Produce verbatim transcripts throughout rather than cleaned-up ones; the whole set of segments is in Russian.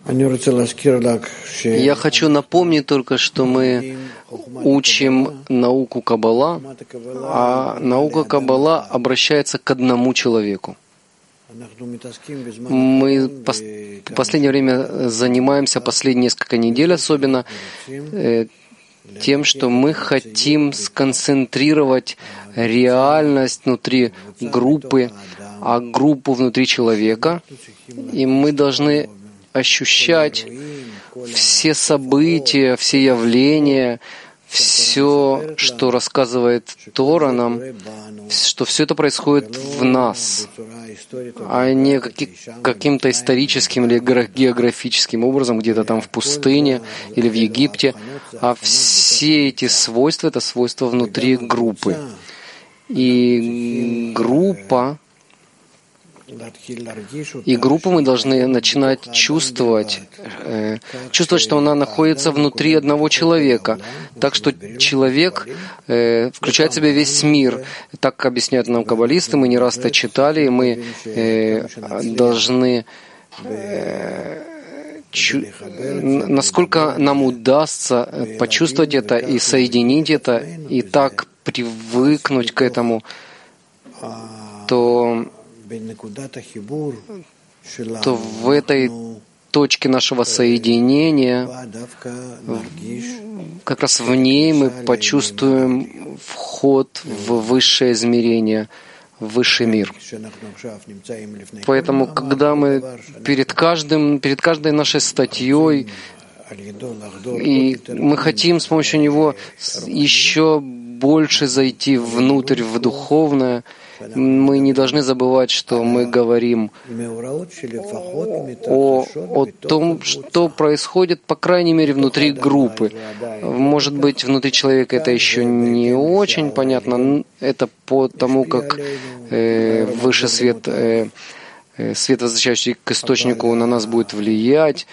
Я хочу напомнить только, что мы учим науку Каббала, а наука Каббала обращается к одному человеку. Мы в последнее время занимаемся, последние несколько недель особенно, тем, что мы хотим сконцентрировать реальность внутри группы, а группу внутри человека, и мы должны ощущать все события, все явления, все, что рассказывает Тора нам, что все это происходит в нас, а не каки- каким-то историческим или географическим образом, где-то там в пустыне или в Египте, а все эти свойства — это свойства внутри группы. И группа, и группу мы должны начинать чувствовать, э, чувствовать, что она находится внутри одного человека. Так что человек э, включает в себя весь мир. Так объясняют нам каббалисты, мы не раз это читали, и мы э, должны, э, чу, насколько нам удастся почувствовать это и соединить это, и так привыкнуть к этому, то то в этой точке нашего соединения, как раз в ней мы почувствуем вход в высшее измерение, в высший мир. Поэтому, когда мы перед каждым, перед каждой нашей статьей, и мы хотим с помощью него еще больше зайти внутрь, в духовное, мы не должны забывать, что мы говорим о, о том, что происходит, по крайней мере, внутри группы. Может быть, внутри человека это еще не очень понятно. Это по тому, как э, выше свет, э, свет, возвращающий к источнику, на нас будет влиять.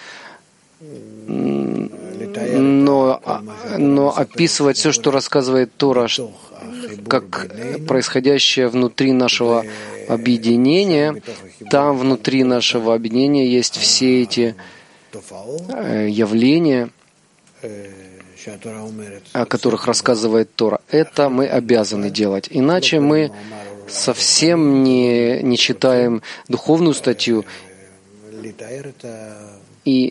Но, но описывать все, что рассказывает Тора, как происходящее внутри нашего объединения, там внутри нашего объединения есть все эти явления, о которых рассказывает Тора. Это мы обязаны делать. Иначе мы совсем не, не читаем духовную статью и,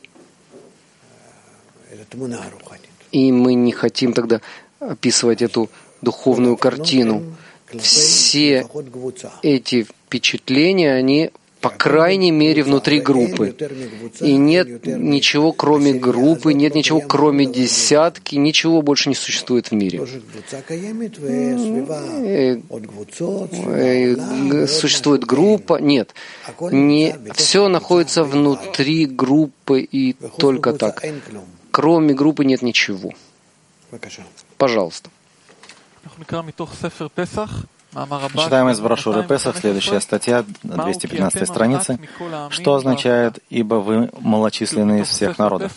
и мы не хотим тогда описывать эту духовную картину. Все эти впечатления, они, по крайней мере, внутри группы. И нет ничего, кроме группы, нет ничего, кроме десятки, ничего больше не существует в мире. Существует группа, нет. Не, все находится внутри группы и только так. Кроме группы нет ничего. Пожалуйста. Читаем из брошюры Песах, следующая статья, двести пятнадцатая страница. Что означает «Ибо вы малочисленны из всех народов»?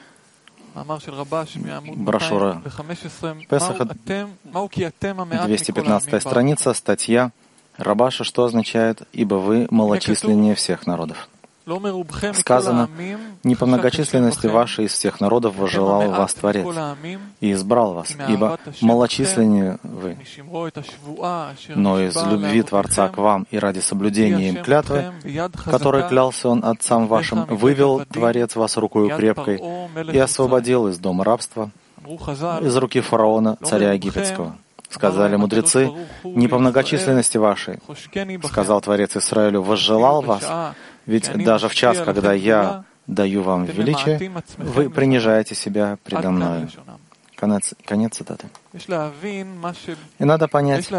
Брошюра Песаха, двести пятнадцатая страница, статья Рабаша. Что означает «Ибо вы малочисленнее всех народов»? Сказано: «Не по многочисленности вашей из всех народов возжелал вас Творец и избрал вас, ибо малочисленнее вы. Но из любви Творца к вам и ради соблюдения им клятвы, которой клялся Он отцам вашим, вывел Творец вас рукою крепкой и освободил из дома рабства, из руки фараона, царя египетского». Сказали мудрецы: «Не по многочисленности вашей, сказал Творец Израилю, возжелал вас, ведь даже в час, когда я даю вам величие, вы принижаете себя предо мною». Конец, конец цитаты. И надо понять,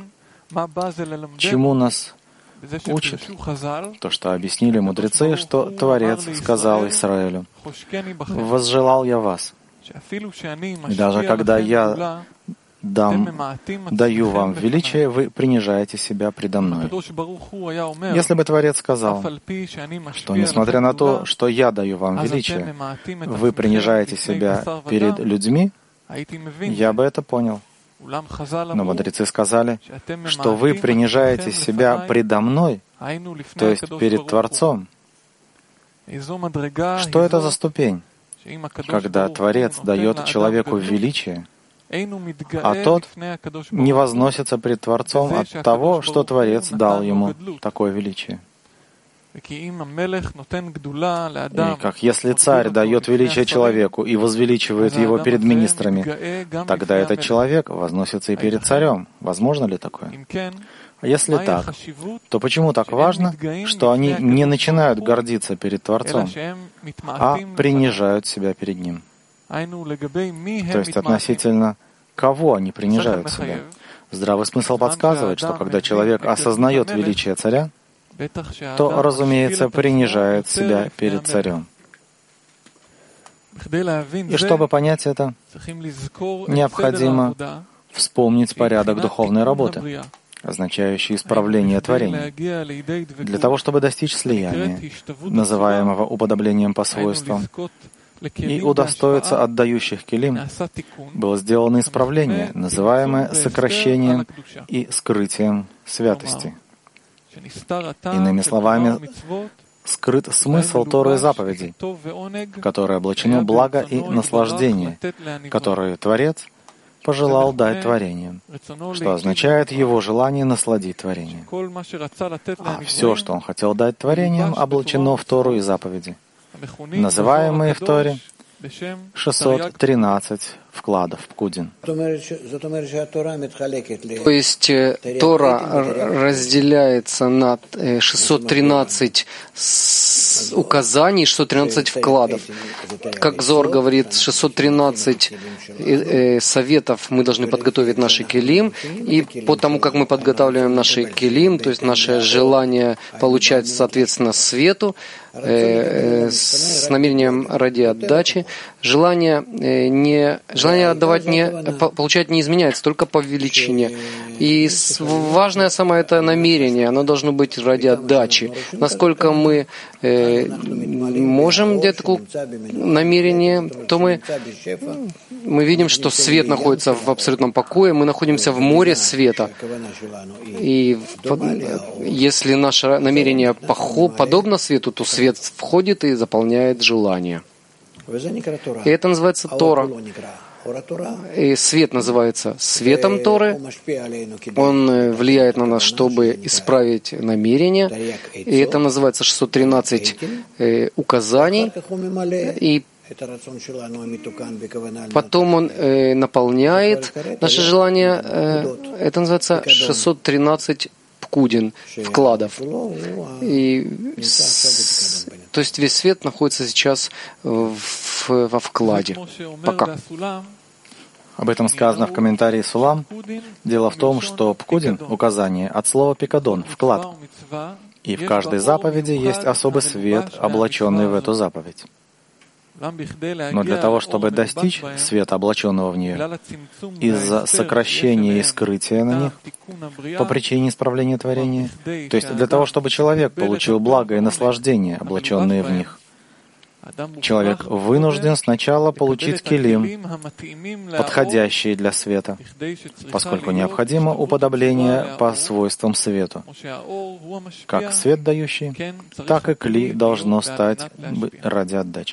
чему нас учит то, что объяснили мудрецы, что Творец сказал Израилю: «Возжелал я вас, и даже когда я дам, даю вам величие, вы принижаете себя предо мной». Если бы Творец сказал, что несмотря на то, что я даю вам величие, вы принижаете себя перед людьми, я бы это понял. Но мудрецы сказали, что вы принижаете себя предо мной, то есть перед Творцом. Что это за ступень, когда Творец дает человеку величие, а тот не возносится пред Творцом от того, что Творец дал ему такое величие? И как если царь дает величие человеку и возвеличивает его перед министрами, тогда этот человек возносится и перед царем. Возможно ли такое? А если так, то почему так важно, что они не начинают гордиться перед Творцом, а принижают себя перед Ним? То есть относительно кого они принижают себя? Здравый смысл подсказывает, что когда человек осознает величие царя, то, разумеется, принижает себя перед царем. И чтобы понять это, необходимо вспомнить порядок духовной работы, означающий исправление творения. Для того, чтобы достичь слияния, называемого уподоблением по свойствам, и удостоиться отдающих келим, было сделано исправление, называемое сокращением и скрытием святости. Иными словами, скрыт смысл Торы и заповедей, в которой облачено благо и наслаждение, которые Творец пожелал дать творениям, что означает его желание насладить творением. А все, что он хотел дать творениям, облачено в Тору и заповеди, называемые в Торе шестьсот тринадцать вкладов, пкудин. То есть Тора разделяется на шестьсот тринадцать указаний, шестьсот тринадцать вкладов. Как Зор говорит, шестьсот тринадцать советов мы должны подготовить наши келим, и по тому, как мы подготавливаем наши келим, то есть наше желание получать, соответственно, свету, с намерением ради отдачи, желание не Желание отдавать не, получать не изменяется, только по величине. И важное самое это намерение, оно должно быть ради отдачи. Насколько мы э, можем делать такое намерение, то мы, мы видим, что свет находится в абсолютном покое, мы находимся в море света. И если наше намерение подобно свету, то свет входит и заполняет желание. И это называется Тора. И свет называется светом Торы. Он влияет на нас, чтобы исправить намерения. И это называется шестьсот тринадцать э, указаний. И потом он э, наполняет наше желание. Э, это называется шестьсот тринадцать пкудин, вкладов. И с, то есть весь свет находится сейчас в, во вкладе. Пока. Об этом сказано в комментарии Сулам. Дело в том, что пкудин — указание от слова пикадон, вклад. И в каждой заповеди есть особый свет, облаченный в эту заповедь. Но для того, чтобы достичь света, облаченного в нее, из-за сокращения и скрытия на них, по причине исправления творения, то есть для того, чтобы человек получил благо и наслаждение, облаченные в них, человек вынужден сначала получить келим, подходящие для света, поскольку необходимо уподобление по свойствам свету. Как свет дающий, так и кли должно стать ради отдачи.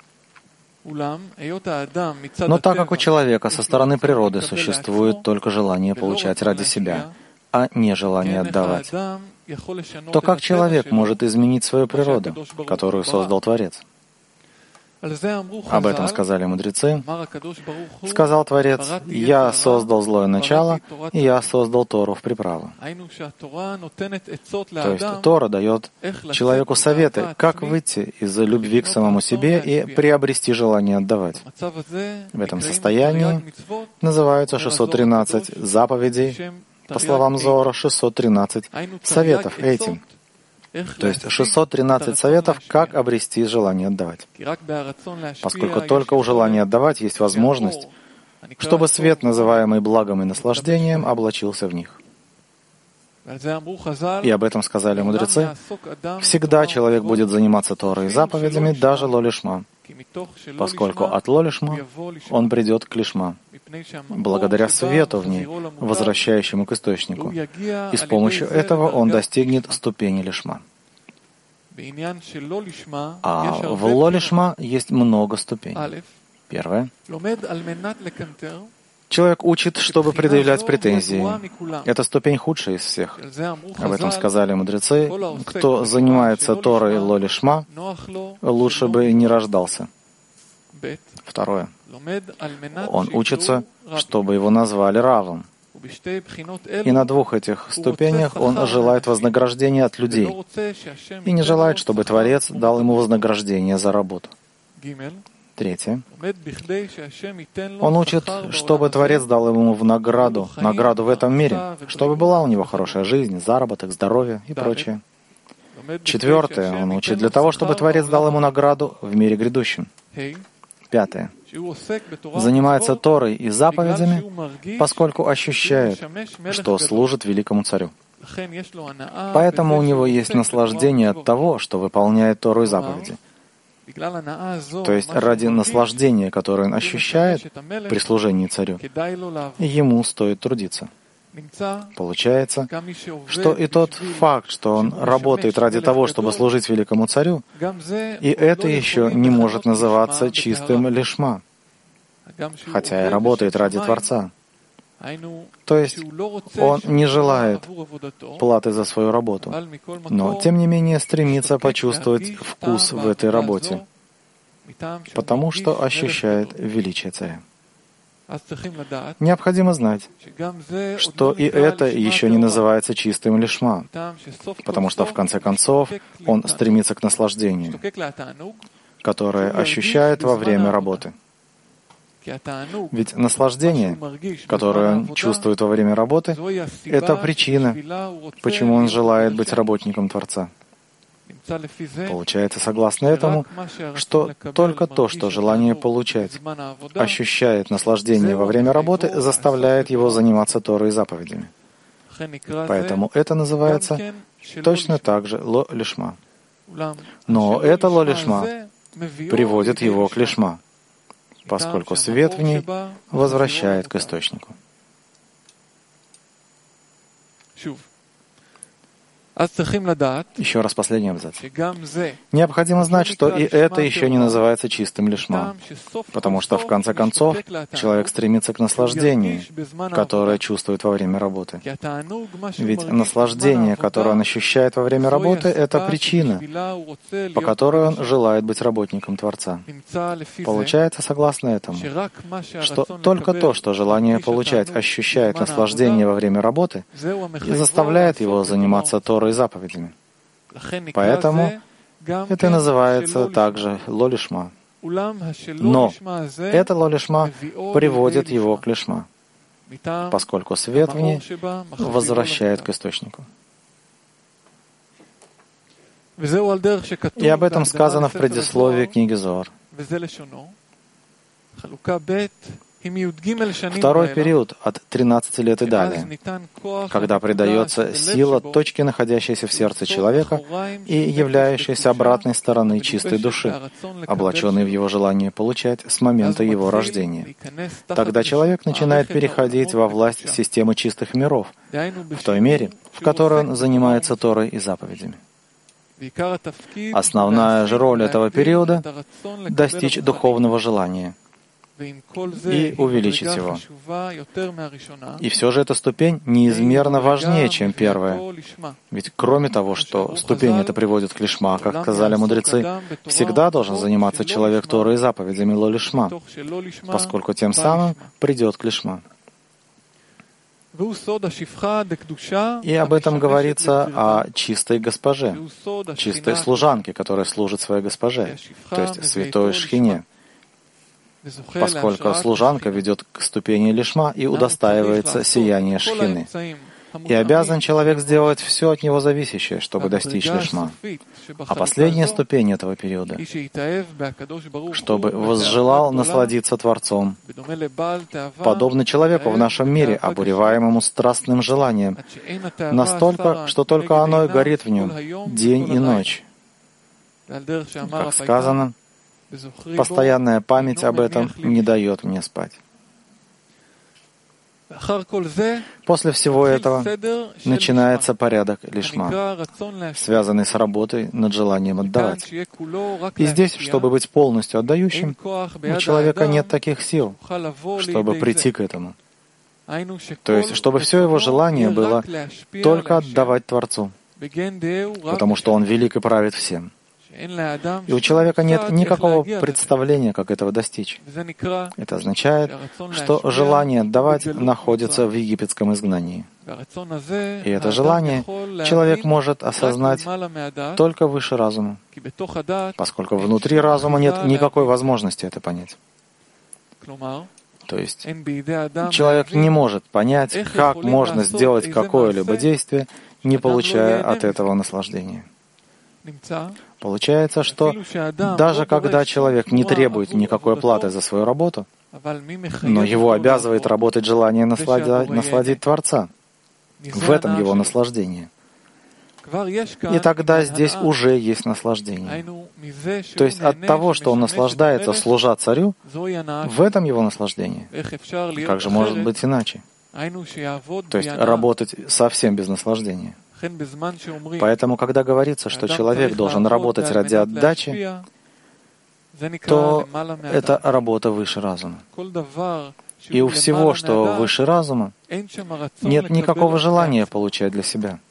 Но так как у человека со стороны природы существует только желание получать ради себя, а не желание отдавать, то как человек может изменить свою природу, которую создал Творец? Об этом сказали мудрецы. Сказал Творец: «Я создал злое начало, и я создал Тору в приправу». То есть Тора дает человеку советы, как выйти из любви к самому себе и приобрести желание отдавать. В этом состоянии называются шестьсот тринадцать заповедей, по словам Зора, шестьсот тринадцать советов этим. То есть шестьсот тринадцать советов, как обрести желание отдавать. Поскольку только у желания отдавать есть возможность, чтобы свет, называемый благом и наслаждением, облачился в них. И об этом сказали мудрецы. Всегда человек будет заниматься Торой и заповедями, даже лолишма, поскольку от лолишма он придет к лишма, благодаря свету в ней, возвращающему к источнику, и с помощью этого он достигнет ступени лишма. А в ло-лишма есть много ступеней. Первое. Человек учит, чтобы предъявлять претензии. Это ступень худшая из всех. Об этом сказали мудрецы. Кто занимается Торой ло-лишма, лучше бы не рождался. Второе. Он учится, чтобы его назвали равом. И на двух этих ступенях он желает вознаграждения от людей и не желает, чтобы Творец дал ему вознаграждение за работу. Третье. Он учит, чтобы Творец дал ему в награду, награду в этом мире, чтобы была у него хорошая жизнь, заработок, здоровье и прочее. Четвертое. Он учит для того, чтобы Творец дал ему награду в мире грядущем. Пятое. Занимается Торой и заповедями, поскольку ощущает, что служит великому царю. Поэтому у него есть наслаждение от того, что выполняет Тору и заповеди. То есть ради наслаждения, которое он ощущает при служении царю, ему стоит трудиться. Получается, что и тот факт, что он работает ради того, чтобы служить великому царю, и это еще не может называться чистым лишма, хотя и работает ради Творца. То есть он не желает платы за свою работу, но тем не менее стремится почувствовать вкус в этой работе, потому что ощущает величие царя. Необходимо знать, что и это еще не называется чистым лишма, потому что в конце концов он стремится к наслаждению, которое ощущает во время работы. Ведь наслаждение, которое он чувствует во время работы, это причина, почему он желает быть работником Творца. Получается, согласно этому, что только то, что желание получать ощущает наслаждение во время работы, заставляет его заниматься Торой и заповедями. Поэтому это называется точно так же ло-лишма. Но это ло-лишма приводит его к лишма, поскольку свет в ней возвращает к источнику. Еще раз последний абзац. Необходимо знать, что и это еще не называется чистым лишма, потому что, в конце концов, человек стремится к наслаждению, которое чувствует во время работы. Ведь наслаждение, которое он ощущает во время работы, это причина, по которой он желает быть работником Творца. Получается, согласно этому, что только то, что желание получать ощущает наслаждение во время работы, и заставляет его заниматься Торой и заповедями. Поэтому это и называется также ло-лишма. Но это ло-лишма приводит его к лишма, поскольку свет в ней возвращает к источнику. И об этом сказано в предисловии книги Зоар. Второй период от тринадцати лет и далее, когда придается сила точке, находящейся в сердце человека и являющейся обратной стороной чистой души, облаченной в его желание получать с момента его рождения. Тогда человек начинает переходить во власть системы чистых миров, в той мере, в которой он занимается Торой и заповедями. Основная же роль этого периода — достичь духовного желания и увеличить его. И все же эта ступень неизмерно важнее, чем первая. Ведь кроме того, что ступень эта приводит к лишма, как сказали мудрецы, всегда должен заниматься человек Торой и заповедями ло-лишма, поскольку тем самым придет к лишма. И об этом говорится о чистой госпоже, чистой служанке, которая служит своей госпоже, то есть святой Шхине, поскольку служанка ведет к ступени лишма и удостаивается сияния Шхины. И обязан человек сделать все от него зависящее, чтобы достичь лишма. А последняя ступень этого периода — чтобы возжелал насладиться Творцом, подобно человеку в нашем мире, обуреваемому страстным желанием, настолько, что только оно и горит в нем день и ночь. Как сказано, постоянная память об этом не дает мне спать. После всего этого начинается порядок лишма, связанный с работой над желанием отдавать. И здесь, чтобы быть полностью отдающим, у человека нет таких сил, чтобы прийти к этому. То есть, чтобы все его желание было только отдавать Творцу, потому что Он велик и правит всем. И у человека нет никакого представления, как этого достичь. Это означает, что желание отдавать находится в египетском изгнании. И это желание человек может осознать только выше разума, поскольку внутри разума нет никакой возможности это понять. То есть человек не может понять, как можно сделать какое-либо действие, не получая от этого наслаждения. Получается, что даже когда человек не требует никакой платы за свою работу, но его обязывает работать желание насладить, насладить Творца. В этом его наслаждение. И тогда здесь уже есть наслаждение. То есть от того, что он наслаждается, служа царю, в этом его наслаждение. Как же может быть иначе? То есть работать совсем без наслаждения. Поэтому, когда говорится, что человек должен работать ради отдачи, то это работа выше разума. И у всего, что выше разума, нет никакого желания получать для себя.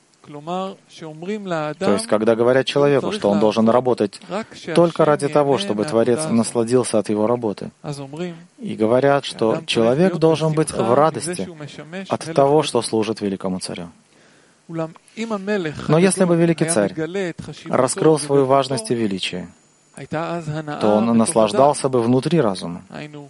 То есть, когда говорят человеку, что он должен работать только ради того, чтобы Творец насладился от его работы, и говорят, что человек должен быть в радости от того, что служит великому царю. Но если бы великий царь раскрыл свою важность и величие, то он наслаждался бы внутри разума.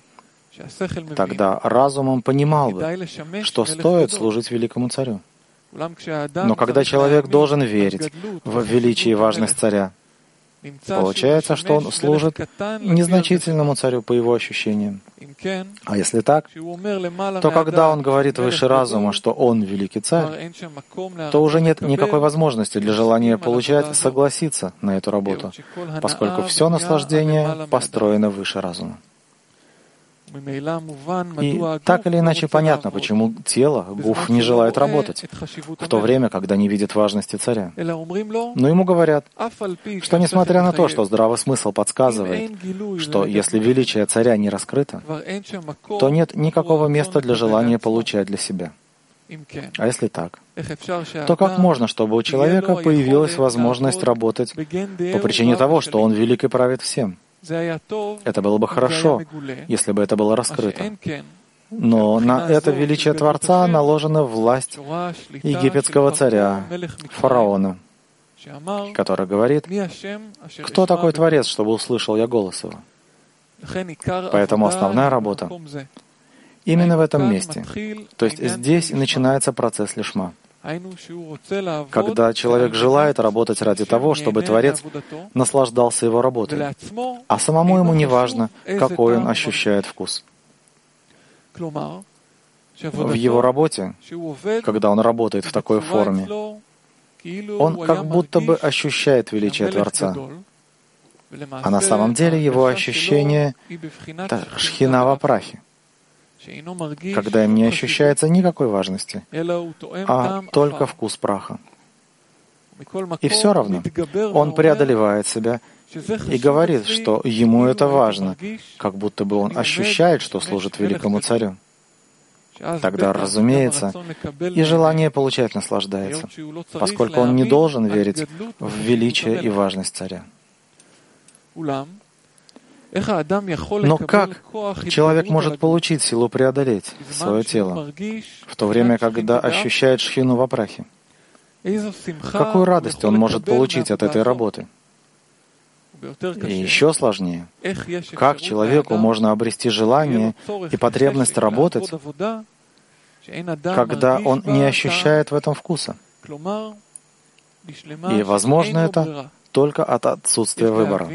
Тогда разумом понимал бы, что стоит служить великому царю. Но когда человек должен верить в величие и важность царя, получается, что он служит незначительному царю по его ощущениям. А если так, то когда он говорит выше разума, что он великий царь, то уже нет никакой возможности для желания получать согласиться на эту работу, поскольку все наслаждение построено выше разума. И так или иначе понятно, почему тело, гуф, не желает работать, в то время, когда не видит важности царя. Но ему говорят, что несмотря на то, что здравый смысл подсказывает, что если величие царя не раскрыто, то нет никакого места для желания получать для себя. А если так, то как можно, чтобы у человека появилась возможность работать по причине того, что он велик и правит всем? Это было бы хорошо, если бы это было раскрыто. Но на это величие Творца наложена власть египетского царя, фараона, который говорит, кто такой Творец, чтобы услышал я голос его. Поэтому основная работа именно в этом месте. То есть здесь начинается процесс лишма. Когда человек желает работать ради того, чтобы Творец наслаждался его работой, а самому ему не важно, какой он ощущает вкус. В его работе, когда он работает в такой форме, он как будто бы ощущает величие Творца, а на самом деле его ощущение — это шхина в прахе, когда им не ощущается никакой важности, а только вкус праха. И все равно он преодолевает себя и говорит, что ему это важно, как будто бы он ощущает, что служит великому царю. Тогда, разумеется, и желание получать наслаждается, поскольку он не должен верить в величие и важность царя. Но как человек может получить силу преодолеть свое тело, в то время, когда ощущает шхину в прахе? Какую радость он может получить от этой работы? И еще сложнее, как человеку можно обрести желание и потребность работать, когда он не ощущает в этом вкуса? И, возможно, это только от отсутствия выбора.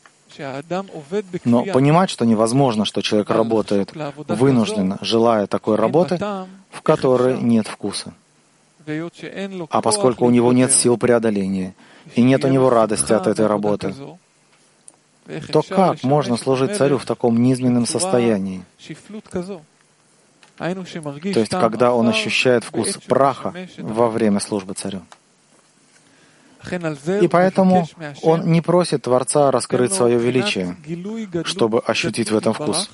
Но понимать, что невозможно, что человек работает вынужденно, желая такой работы, в которой нет вкуса. А поскольку у него нет сил преодоления, и нет у него радости от этой работы, то как можно служить царю в таком низменном состоянии? То есть, когда он ощущает вкус праха во время службы царю. И поэтому он не просит Творца раскрыть свое величие, чтобы ощутить в этом вкус.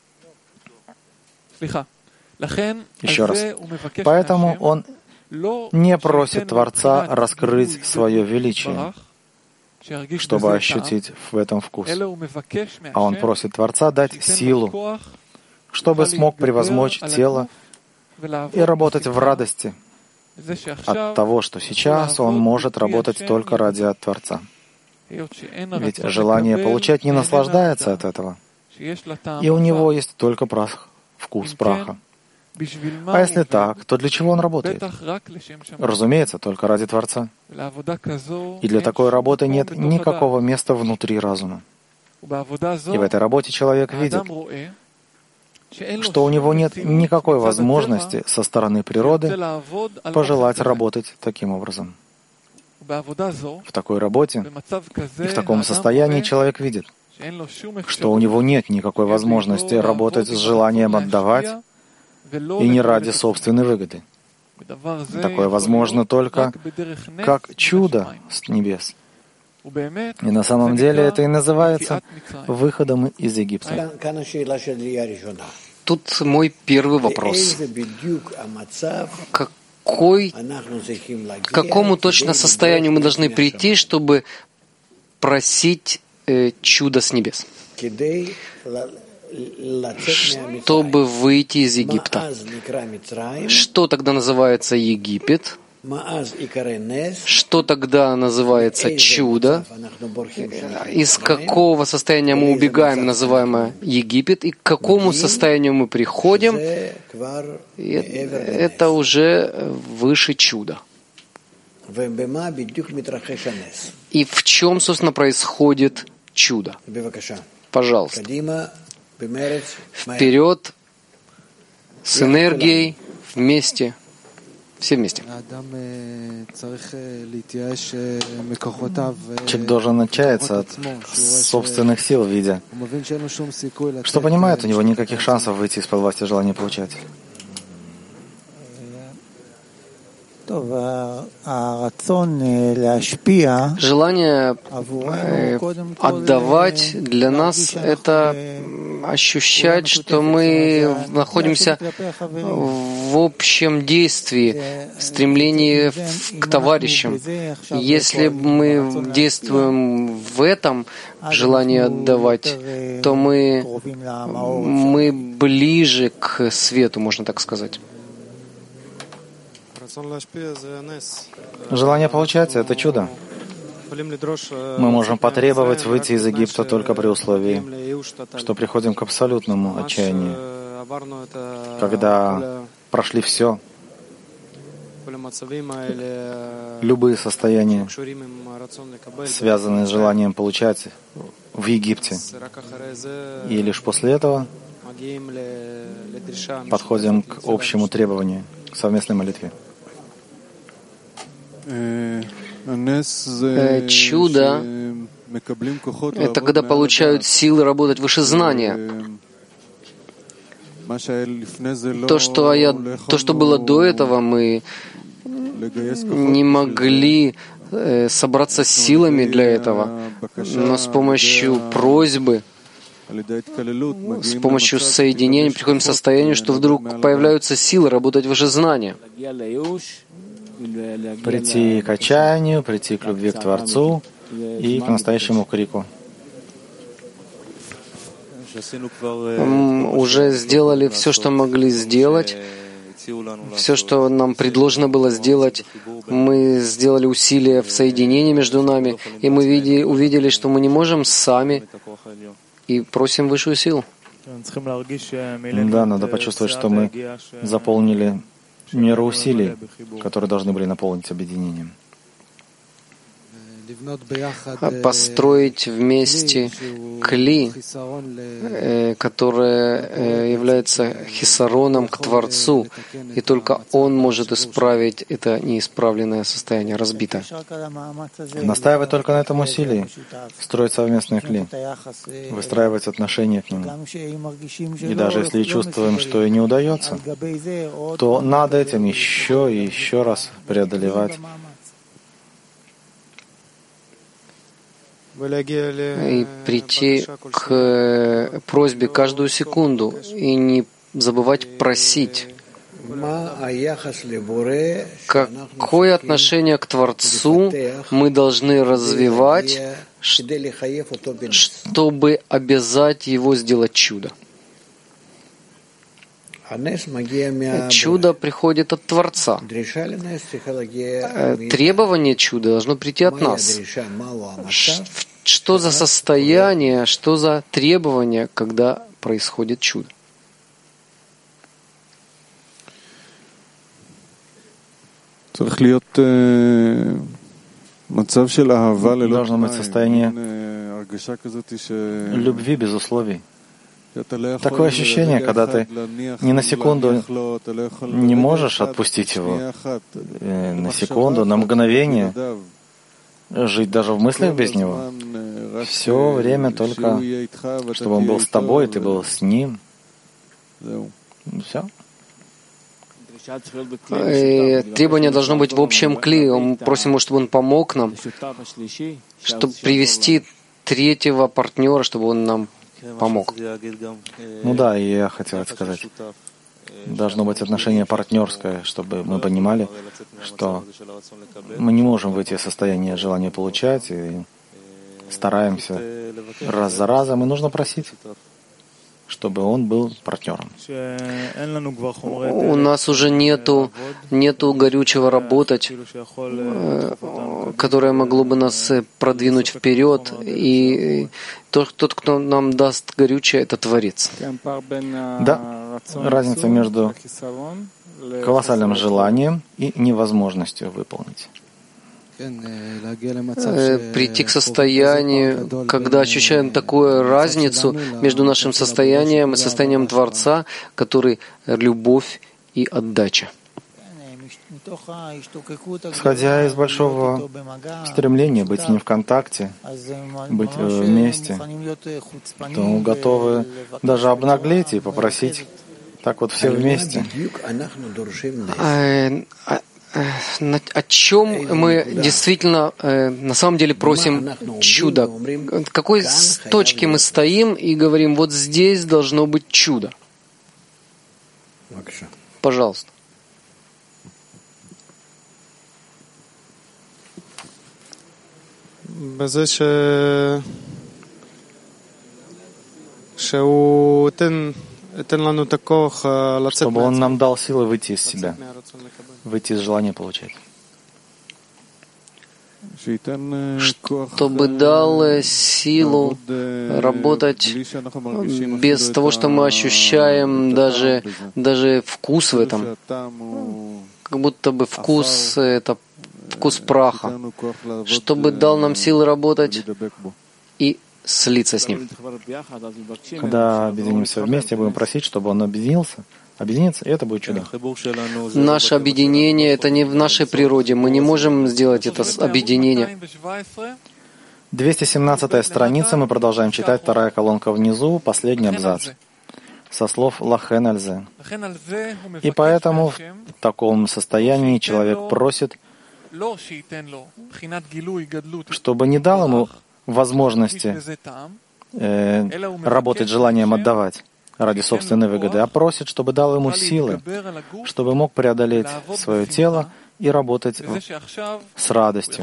Еще раз. Поэтому он не просит Творца раскрыть свое величие, чтобы ощутить в этом вкус. А он просит Творца дать силу, чтобы смог превозмочь тело и работать в радости от того, что сейчас он может работать только ради Творца. Ведь желание получать не наслаждается от этого. И у него есть только прах, вкус праха. А если так, то для чего он работает? Разумеется, только ради Творца. И для такой работы нет никакого места внутри разума. И в этой работе человек видит, что у него нет никакой возможности со стороны природы пожелать работать таким образом. В такой работе и в таком состоянии человек видит, что у него нет никакой возможности работать с желанием отдавать и не ради собственной выгоды. Такое возможно только как чудо с небес. И на самом деле это и называется выходом из Египта. Тут мой первый вопрос. Какой, к какому точно состоянию мы должны прийти, чтобы просить э, чудо с небес? Чтобы выйти из Египта. Что тогда называется Египет? Что тогда называется чудо? Из какого состояния мы убегаем, называемое Египет, и к какому состоянию мы приходим? И это уже выше чуда. И в чем, собственно, происходит чудо? Пожалуйста. Вперед, с энергией, вместе. Все вместе. Человек должен отчаяться от собственных сил, видя, что понимает, у него никаких шансов выйти из-под власти желания получать. Желание э, отдавать для нас — это ощущать, что мы находимся в общем действии, в стремлении к товарищам. Если мы действуем в этом желании отдавать, то мы, мы ближе к свету, можно так сказать. Желание получать — это чудо. Мы можем потребовать выйти из Египта только при условии, что приходим к абсолютному отчаянию, когда прошли все, любые состояния, связанные с желанием получать в Египте. И лишь после этого подходим к общему требованию, к совместной молитве. Чудо — это когда получают силы работать выше знания. То, что, я, то, что было до этого, мы не могли э, собраться с силами для этого, но с помощью просьбы, с помощью соединения приходим к состоянию, что вдруг появляются силы работать выше знания. Прийти к отчаянию, прийти к любви к Творцу и к настоящему крику. Уже сделали все, что могли сделать, все, что нам предложено было сделать. Мы сделали усилия в соединении между нами, и мы видели, увидели, что мы не можем сами, и просим высшую силу. Да, надо почувствовать, что мы заполнили меру усилий, которые должны были наполнить объединением. построить вместе кли, которое является хисароном к Творцу, и только Он может исправить это неисправленное состояние, разбитое. Настаивать только на этом усилии, строить совместные кли, выстраивать отношения к Нему. И даже если чувствуем, что и не удается, то над этим еще и еще раз преодолевать. И прийти к просьбе каждую секунду и не забывать просить. Какое отношение к Творцу мы должны развивать, чтобы обязать Его сделать чудо? Чудо приходит от Творца. Требование чуда должно прийти от нас. Что за состояние, что за требование, когда происходит чудо? Должно быть состояние любви без условий. Такое ощущение, когда ты ни на секунду не можешь отпустить его, на секунду, на мгновение, жить даже в мыслях без него. Все время только, чтобы он был с тобой, ты был с ним. Все. И требование должно быть в общем кли. Мы просим его, чтобы он помог нам, чтобы привести третьего партнера, чтобы он нам помог. Ну да, и я хотел сказать, должно быть отношение партнерское, чтобы мы понимали, что мы не можем выйти из состояния желания получать, и стараемся раз за разом, и нужно просить, чтобы он был партнером. У нас уже нету, нету горючего работать, которое могло бы нас продвинуть вперед, и тот, тот, кто нам даст горючее, это Творец. Да, разница между колоссальным желанием и невозможностью выполнить. Прийти к состоянию, когда ощущаем такую разницу между нашим состоянием и состоянием Творца, который любовь и отдача. Исходя из большого стремления быть с ним в контакте, быть вместе, то мы готовы даже обнаглеть и попросить так вот все вместе. О чем мы действительно на самом деле просим чудо? В какой точке мы стоим и говорим, вот здесь должно быть чудо? Пожалуйста. Чтобы он нам дал силы выйти из себя, выйти из желания получать. Чтобы дал силу работать без того, что мы ощущаем даже, даже вкус в этом. Как будто бы вкус — это вкус праха. Чтобы дал нам силы работать и слиться с ним. Когда объединимся вместе, будем просить, чтобы он объединился, объединиться, и это будет чудо. Наше объединение — это не в нашей природе. Мы не можем сделать это объединение. двести семнадцатая страница, мы продолжаем читать, вторая колонка внизу, последний абзац. Со слов Лахен аль-зе. И поэтому в таком состоянии человек просит, чтобы не дал ему возможности э, работать желанием отдавать ради собственной выгоды, а просит, чтобы дал ему силы, чтобы мог преодолеть свое тело и работать с радостью.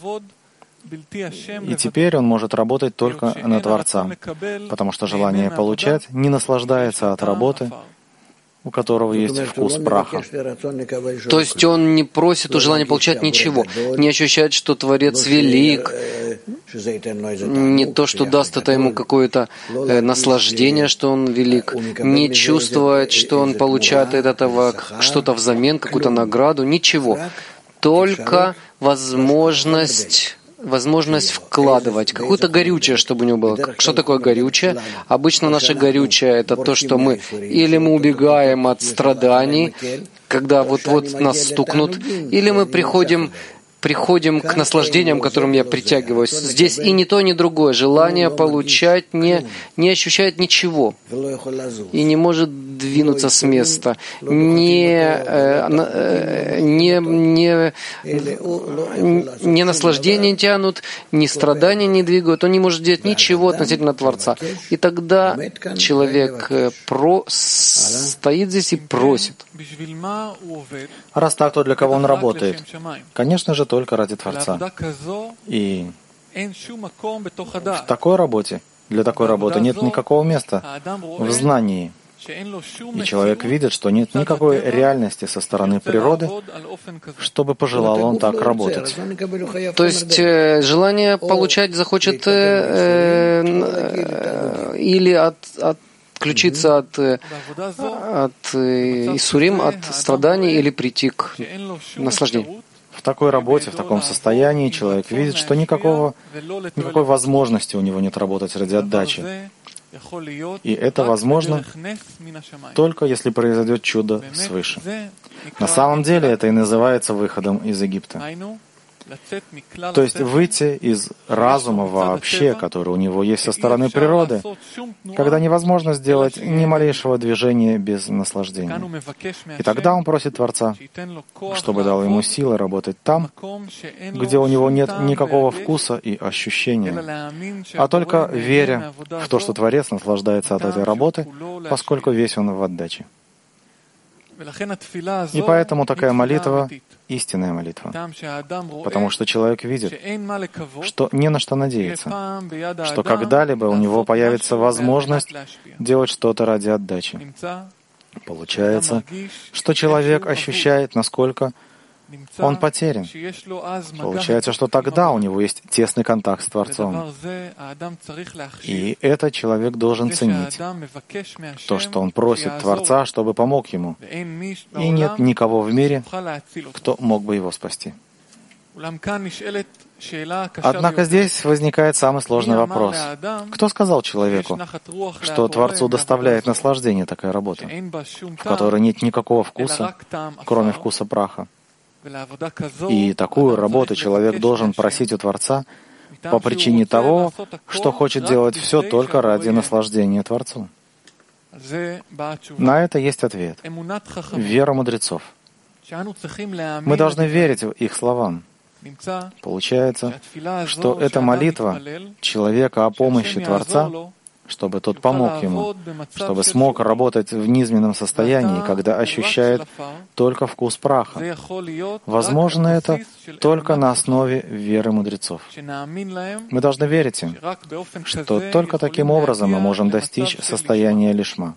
И теперь он может работать только на Творца, потому что желание получать не наслаждается от работы, у которого есть вкус праха. То есть он не просит у желания получать ничего, не ощущает, что Творец велик, не то, что даст это ему какое-то э, наслаждение, что он велик, не чувствует, что он получает от этого что-то взамен, какую-то награду, ничего. Только возможность возможность вкладывать какое-то горючее, чтобы у него было. Что такое горючее? Обычно наше горючее — это то, что мы или мы убегаем от страданий, когда вот-вот нас стукнут, или мы приходим приходим к наслаждениям, к которым я притягиваюсь. Здесь и ни то, ни другое. Желание получать не, не ощущает ничего и не может двинуться с места. Не, не, не, не наслаждение тянут, ни страдания не двигают. Он не может делать ничего относительно Творца. И тогда человек про... стоит здесь и просит. Раз так, то для кого он работает? Конечно же, только ради Творца. И в такой работе, для такой работы нет никакого места в знании. И человек видит, что нет никакой реальности со стороны природы, чтобы пожелал он так работать. То есть э, желание получать захочет э, э, или от, от отключиться от, от Исурим, от страданий, или прийти к наслаждению. В такой работе, в таком состоянии человек видит, что никакого, никакой возможности у него нет работать ради отдачи. И это возможно только если произойдет чудо свыше. На самом деле это и называется выходом из Египта. То есть выйти из разума вообще, который у него есть со стороны природы, когда невозможно сделать ни малейшего движения без наслаждения. И тогда он просит Творца, чтобы дал ему силы работать там, где у него нет никакого вкуса и ощущения, а только веря в то, что Творец наслаждается от этой работы, поскольку весь он в отдаче. И поэтому такая молитва — истинная молитва, потому что человек видит, что не на что надеяться, что когда-либо у него появится возможность делать что-то ради отдачи. Получается, что человек ощущает, насколько он потерян. Получается, что тогда у него есть тесный контакт с Творцом. И это человек должен ценить. То, что он просит Творца, чтобы помог ему. И нет никого в мире, кто мог бы его спасти. Однако здесь возникает самый сложный вопрос. Кто сказал человеку, что Творцу доставляет наслаждение такая работа, в которой нет никакого вкуса, кроме вкуса праха? И такую работу человек должен просить у Творца по причине того, что хочет делать все только ради наслаждения Творцу. На это есть ответ. Вера мудрецов. Мы должны верить в их словам. Получается, что эта молитва человека о помощи Творца, чтобы тот помог ему, чтобы смог работать в низменном состоянии, когда ощущает только вкус праха. Возможно, это только на основе веры мудрецов. Мы должны верить им, что только таким образом мы можем достичь состояния лишма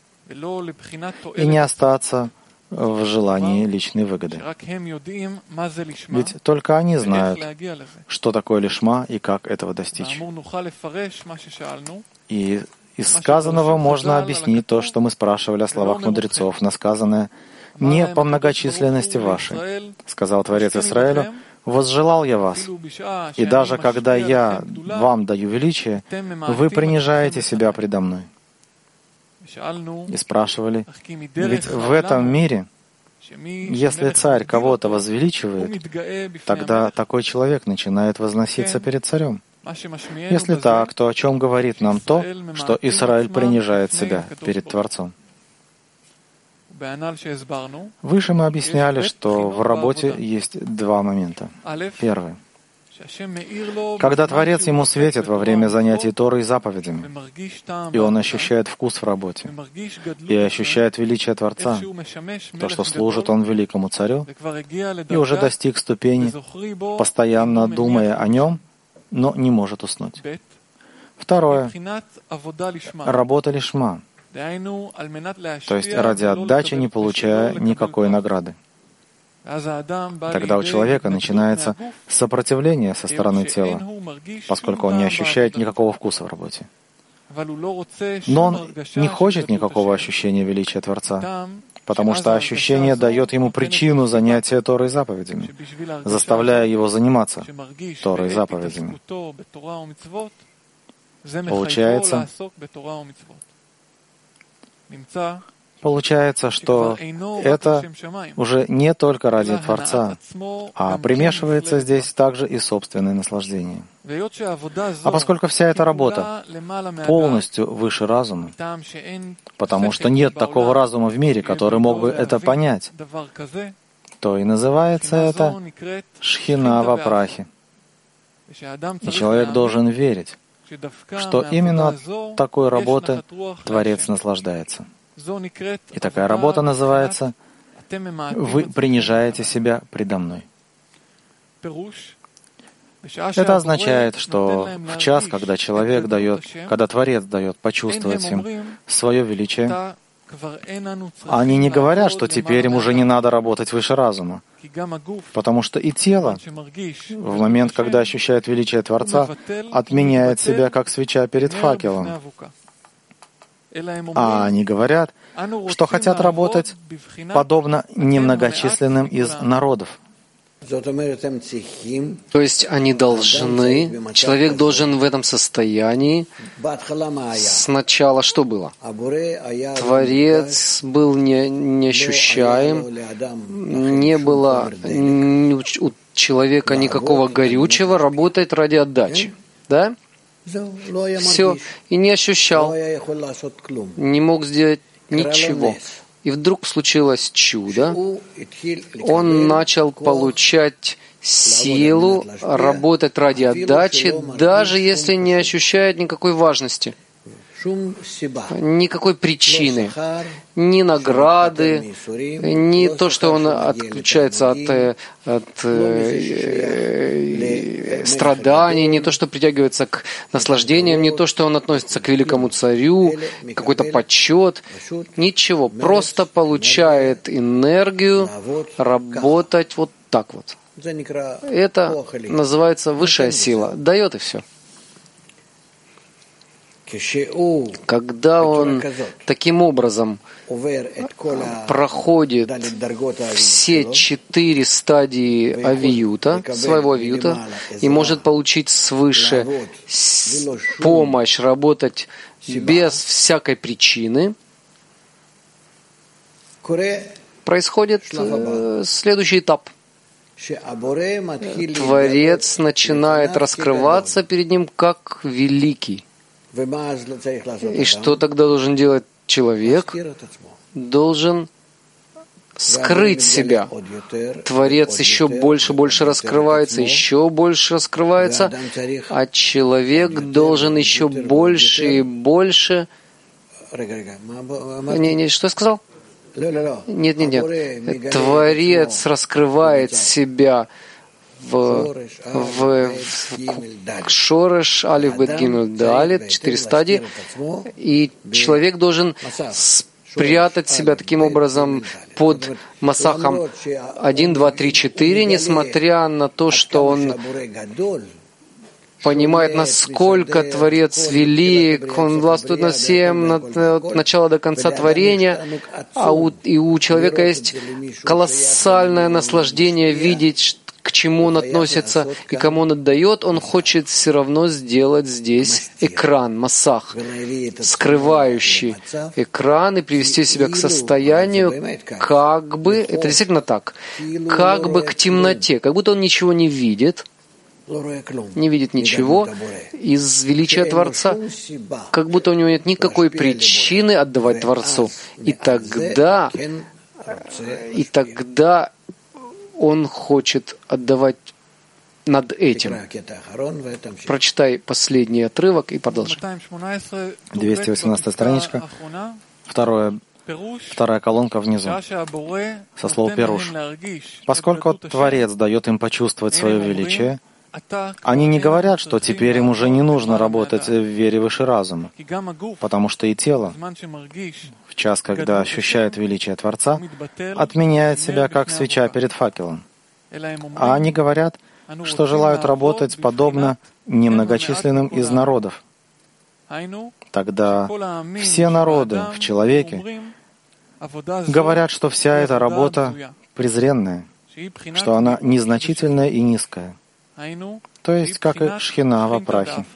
и не остаться в желании личной выгоды. Ведь только они знают, что такое лишма и как этого достичь. И из сказанного можно объяснить то, что мы спрашивали о словах мудрецов, на сказанное «не по многочисленности вашей», сказал Творец Израилю, «возжелал я вас, и даже когда я вам даю величие, вы принижаете себя предо мной». И спрашивали, ведь в этом мире, если царь кого-то возвеличивает, тогда такой человек начинает возноситься перед царем. Если так, то о чем говорит нам то, что Израиль принижает себя перед Творцом? Выше мы объясняли, что в работе есть два момента. Первый. Когда Творец ему светит во время занятий Торой и заповедями, и он ощущает вкус в работе, и ощущает величие Творца, то, что служит он великому царю, и уже достиг ступени, постоянно думая о нем, но не может уснуть. Второе. Работа лишма, то есть ради отдачи, не получая никакой награды. Тогда у человека начинается сопротивление со стороны тела, поскольку он не ощущает никакого вкуса в работе. Но он не хочет никакого ощущения величия Творца, потому что ощущение дает ему причину занятия Торой заповедями, заставляя его заниматься Торой заповедями. Получается, Получается, что это уже не только ради Творца, а примешивается здесь также и собственное наслаждение. А поскольку вся эта работа полностью выше разума, потому что нет такого разума в мире, который мог бы это понять, то и называется это Шхина во прахе. И человек должен верить, что именно от такой работы Творец наслаждается. И такая работа называется «Вы принижаете себя предо мной». Это означает, что в час, когда человек дает, когда Творец дает почувствовать им свое величие, они не говорят, что теперь им уже не надо работать выше разума, потому что и тело, в момент, когда ощущает величие Творца, отменяет себя как свеча перед факелом. А они говорят, что хотят работать подобно немногочисленным из народов. То есть они должны, человек должен в этом состоянии. Сначала что было? Творец был не, неощущаем, не было у человека никакого горючего работать ради отдачи. Да? Все. И не ощущал, не мог сделать ничего. И вдруг случилось чудо. Он начал получать силу работать ради отдачи, даже если не ощущает никакой важности, никакой причины, ни награды, ни то, что он отключается от, от э, страданий, не то, что притягивается к наслаждениям, не то, что он относится к великому царю, какой-то почет, ничего, просто получает энергию работать вот так вот. Это называется высшая сила, дает и все. Когда он таким образом проходит все четыре стадии авиюта, своего авиюта, и может получить свыше помощь работать без всякой причины, происходит следующий этап. Творец начинает раскрываться перед ним как великий. И что тогда должен делать человек? Должен скрыть себя. Творец еще больше и больше раскрывается, еще больше раскрывается, а человек должен еще больше и больше... Не, не, что я сказал? Нет, нет, нет. Творец раскрывает себя в, в, в Шореш, Алиф, Бет, Гимель, Далит, четыре стадии, и человек должен спрятать себя таким образом под масахом один, два, три, четыре, несмотря на то, что он понимает, насколько Творец велик, Он властвует над всем, от начала до конца творения, а у, и у человека есть колоссальное наслаждение видеть, к чему он относится и кому он отдает. Он хочет все равно сделать здесь экран, масах, скрывающий экран, и привести себя к состоянию, как бы, это действительно так, как бы к темноте, как будто он ничего не видит, не видит ничего из величия Творца, как будто у него нет никакой причины отдавать Творцу. И тогда, и тогда он хочет отдавать над этим. Прочитай последний отрывок и продолжи. двести восемнадцатая страничка, второе, вторая колонка внизу, со слова «перуш». Поскольку Творец дает им почувствовать свое величие, они не говорят, что теперь им уже не нужно работать в вере выше разума, потому что и тело, в час, когда ощущает величие Творца, отменяет себя как свеча перед факелом. А они говорят, что желают работать подобно немногочисленным из народов. Тогда все народы в человеке говорят, что вся эта работа презренная, что она незначительная и низкая, то есть как и шхина во прахе.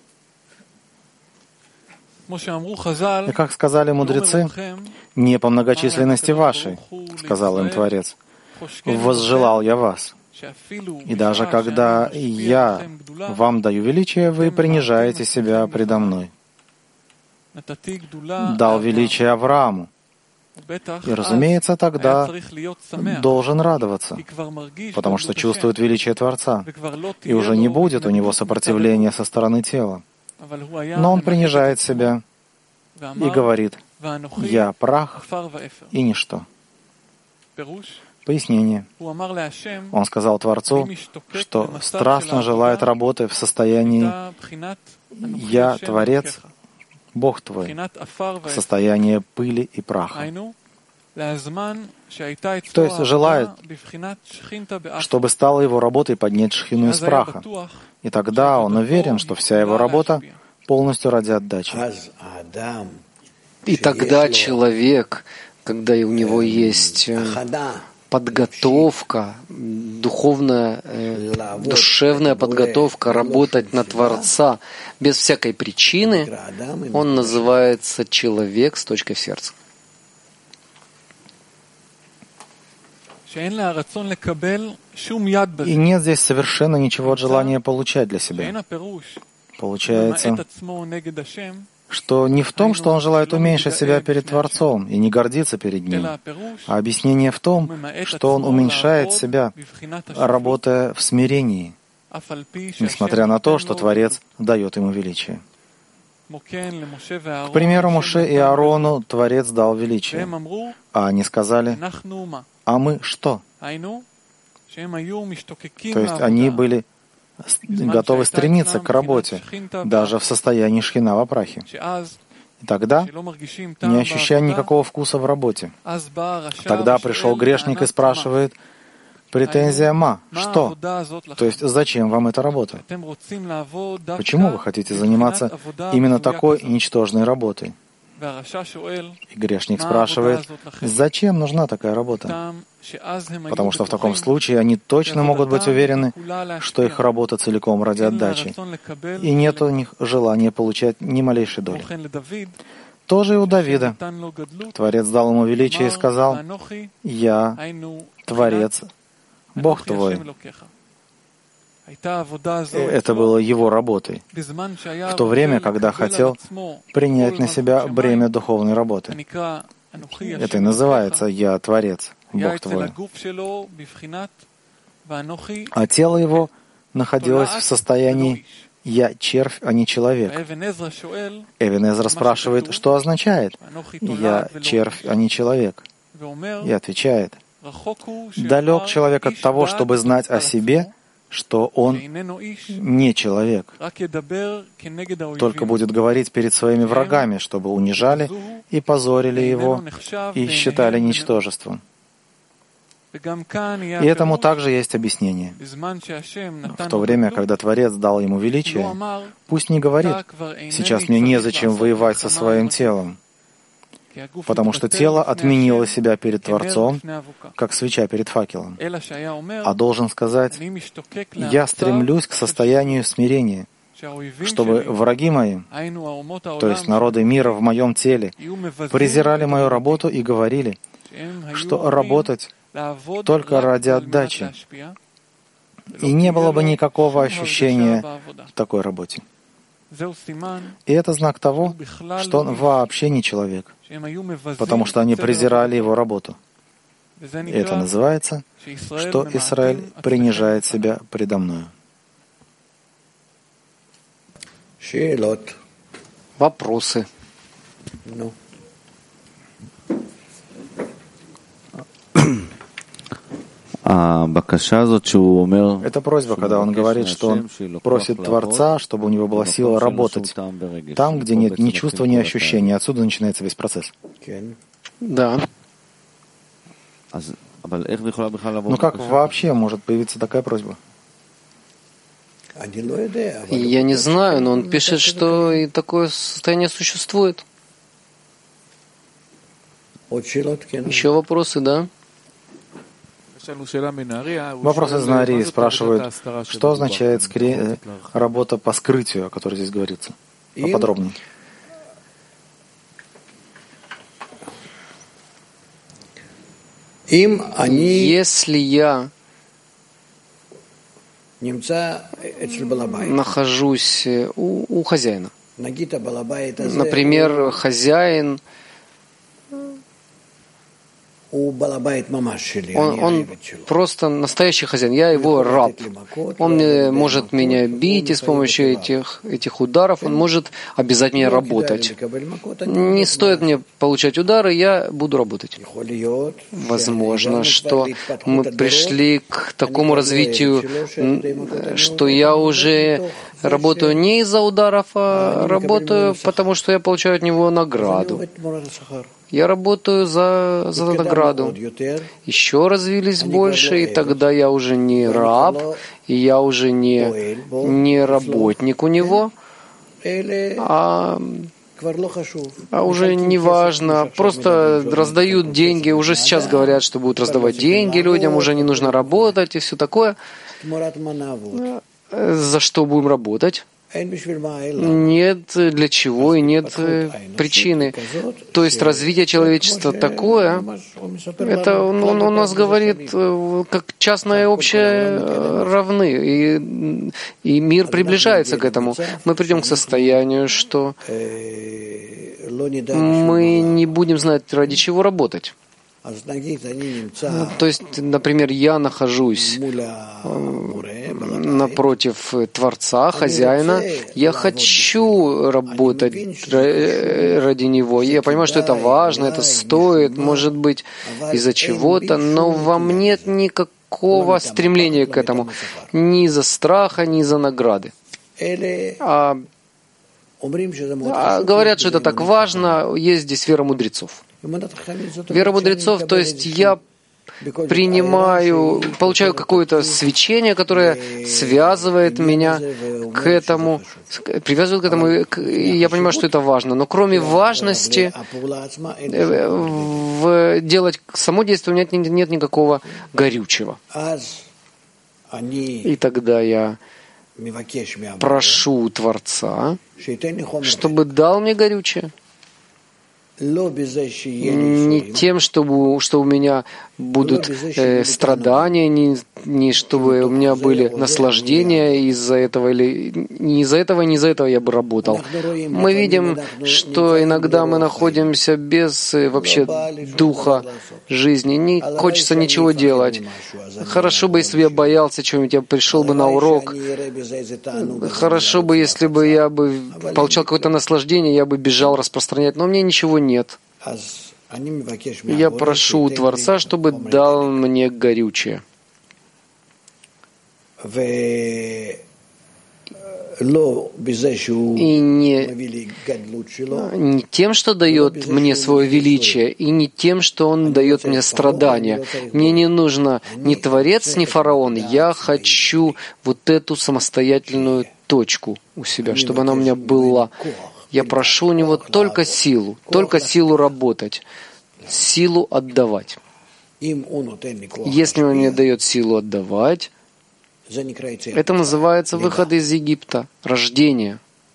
И как сказали мудрецы, не по многочисленности вашей, сказал им Творец, возжелал я вас. И даже когда я вам даю величие, вы принижаете себя предо мной. Дал величие Аврааму. И, разумеется, тогда должен радоваться, потому что чувствует величие Творца, и уже не будет у него сопротивления со стороны тела. Но он принижает себя и говорит: «Я прах и ничто». Пояснение. Он сказал Творцу, что страстно желает работы в состоянии «Я Творец, Бог твой», в состоянии пыли и праха. То есть желает, чтобы стало его работой поднять шхину из праха. И тогда он уверен, что вся его работа полностью ради отдачи. И тогда человек, когда у него есть подготовка, духовная, э, душевная подготовка работать на Творца без всякой причины, он называется человек с точкой в сердце. И нет здесь совершенно ничего от желания получать для себя. Получается, что не в том, что он желает уменьшить себя перед Творцом и не гордиться перед Ним, а объяснение в том, что он уменьшает себя, работая в смирении, несмотря на то, что Творец дает ему величие. К примеру, Моше и Аарону Творец дал величие, а они сказали: «А мы что?» То есть они были готовы стремиться к работе, даже в состоянии шхина во прахе. И тогда, не ощущая никакого вкуса в работе, тогда пришел грешник и спрашивает: «Претензия ма, что? То есть зачем вам эта работа? Почему вы хотите заниматься именно такой ничтожной работой?» И грешник спрашивает: «Зачем нужна такая работа?» Потому что в таком случае они точно могут быть уверены, что их работа целиком ради отдачи, и нет у них желания получать ни малейшей доли. Тоже и у Давида. Творец дал ему величие и сказал: «Я Творец, Бог твой». Это было его работой, в то время, когда хотел принять на себя бремя духовной работы. Это и называется «Я Творец, Бог твой». А тело его находилось в состоянии «Я червь, а не человек». Эвен Эзра спрашивает, что означает «Я червь, а не человек». И отвечает: «Далек человек от того, чтобы знать о себе, что он не человек, только будет говорить перед своими врагами, чтобы унижали и позорили его и считали ничтожеством». И этому также есть объяснение. В то время, когда Творец дал ему величие, пусть не говорит: «Сейчас мне незачем воевать со своим телом», потому что тело отменило себя перед Творцом, как свеча перед факелом, а должен сказать: «Я стремлюсь к состоянию смирения, чтобы враги мои, то есть народы мира в моем теле, презирали мою работу и говорили, что работать только ради отдачи, и не было бы никакого ощущения в такой работе». И это знак того, что он вообще не человек, потому что они презирали его работу. И это называется, что Израиль принижает себя предо мною. Вопросы. Это просьба, когда он говорит, что он просит Творца, чтобы у него была сила работать там, где нет ни чувства, ни ощущения. Отсюда начинается весь процесс. Да. Но как вообще может появиться такая просьба? Я не знаю, но он пишет, что и такое состояние существует. Еще вопросы, да? Вопрос из Нарии спрашивают, что означает скри... работа по скрытию, о которой здесь говорится? Поподробнее. Если я нахожусь у, у хозяина, например, хозяин, Он, он просто настоящий хозяин, я его раб. Он может меня бить, и с помощью этих, этих ударов он может обязать меня работать. Не стоит мне получать удары, я буду работать. Возможно, что мы пришли к такому развитию, что я уже работаю не из-за ударов, а работаю, потому что я получаю от него награду. Я работаю за, за награду. Еще развились больше, и тогда я уже не раб, и я уже не, не работник у него, а, а уже не важно. Просто раздают деньги. Уже сейчас говорят, что будут раздавать деньги людям, уже не нужно работать и все такое. За что будем работать? Нет для чего и нет причины. То есть развитие человечества такое, это он, он у нас говорит, как частное и общее равны, и, и мир приближается к этому. Мы придем к состоянию, что мы не будем знать, ради чего работать. То есть, например, я нахожусь напротив Творца, хозяина, я хочу работать ради Него. Я понимаю, что это важно, это стоит, может быть, из-за чего-то, но во мне нет никакого стремления к этому, ни из-за страха, ни из-за награды. А, а говорят, что это так важно, есть здесь вера мудрецов. Вера мудрецов, то есть я принимаю, получаю какое-то свечение, которое связывает меня к этому, привязывает к этому, и я понимаю, что это важно. Но кроме важности, в делать само действие у меня нет, нет никакого горючего. И тогда я прошу Творца, чтобы дал мне горючее. Не тем, чтобы, что у меня будут э, страдания, не, не чтобы у меня были наслаждения из-за этого, или не из-за этого, не из-за этого я бы работал. Мы видим, что иногда мы находимся без э, вообще духа жизни, не хочется ничего делать. Хорошо бы, если бы я боялся чего-нибудь, я пришел бы на урок. Хорошо бы, если бы я бы получал какое-то наслаждение, я бы бежал распространять, но у меня ничего нет. Я прошу у Творца, чтобы дал мне горючее. И не, не тем, что дает мне свое величие, и не тем, что Он дает мне страдания. Мне не нужно ни Творец, ни фараон. Я хочу вот эту самостоятельную точку у себя, чтобы она у меня была. Я прошу у Него только силу, только силу работать, силу отдавать. Если Он мне дает силу отдавать, это называется выход из Египта, рождение.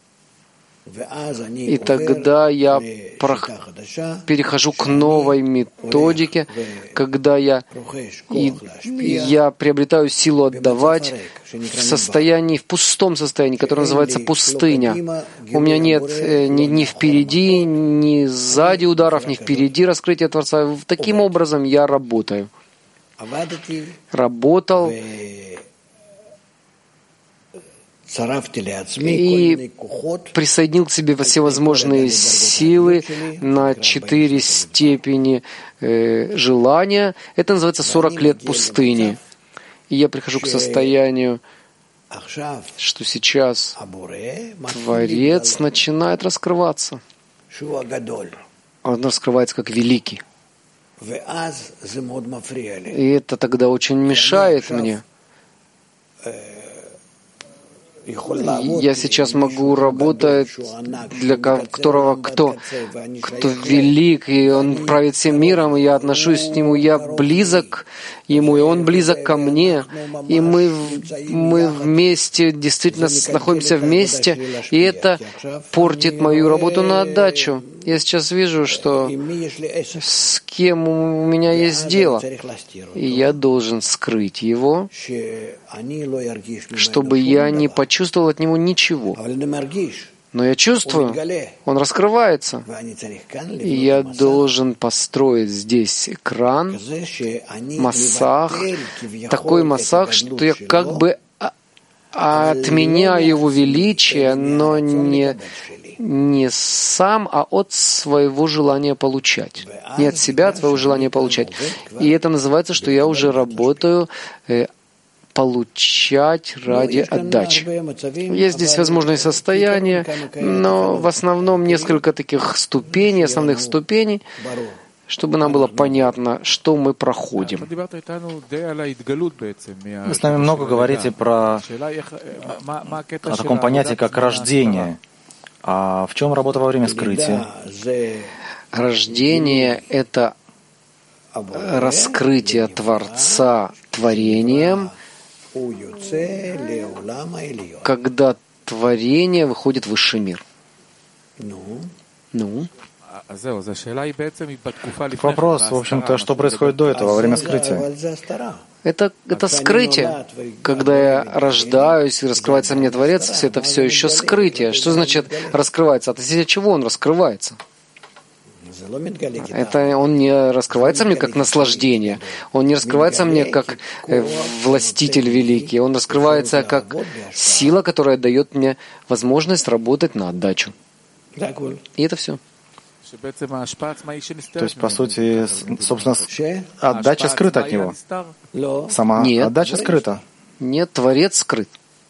И тогда я перехожу к новой методике, когда я, и, я приобретаю силу отдавать в состоянии, в пустом состоянии, которое называется пустыня. У меня нет ни, ни впереди, ни сзади ударов, ни впереди раскрытия Творца. Таким образом я работаю. Работал и присоединил к себе всевозможные силы на четыре степени э, желания. Это называется сорок лет пустыни. И я прихожу к состоянию, что сейчас Творец начинает раскрываться. Он раскрывается как великий. И это тогда очень мешает мне. Я сейчас могу работать для которого кто, кто велик, и он правит всем миром, и я отношусь к нему, я близок ему, и он близок ко мне, и мы, мы вместе, действительно находимся вместе, и это портит мою работу на отдачу. Я сейчас вижу, что с кем у меня есть дело, и я должен скрыть его, чтобы я не почувствовал от него ничего. Но я чувствую, он раскрывается. И я должен построить здесь экран, массах, такой массах, что я как бы отменяю его величие, но не, не сам, а от своего желания получать. Не от себя, а от своего желания получать. И это называется, что я уже работаю получать ради отдачи. Есть здесь возможные состояния, но в основном несколько таких ступеней, основных ступеней, чтобы нам было понятно, что мы проходим. Вы с нами много говорите про о таком понятии, как рождение. А в чем работа во время скрытия? Рождение — это раскрытие Творца творением, когда творение выходит в высший мир. Ну? Вопрос, в общем-то, что происходит до этого, во время скрытия? Это, это скрытие. Когда я рождаюсь и раскрывается мне Творец, все это все еще скрытие. Что значит раскрывается? Относительно чего он раскрывается? Это он не раскрывается мне как наслаждение, он не раскрывается мне как властитель великий, он раскрывается как сила, которая дает мне возможность работать на отдачу. И это все. То есть, по сути, собственно, отдача скрыта от него. Сама Нет. отдача скрыта. Нет, Творец скрыт.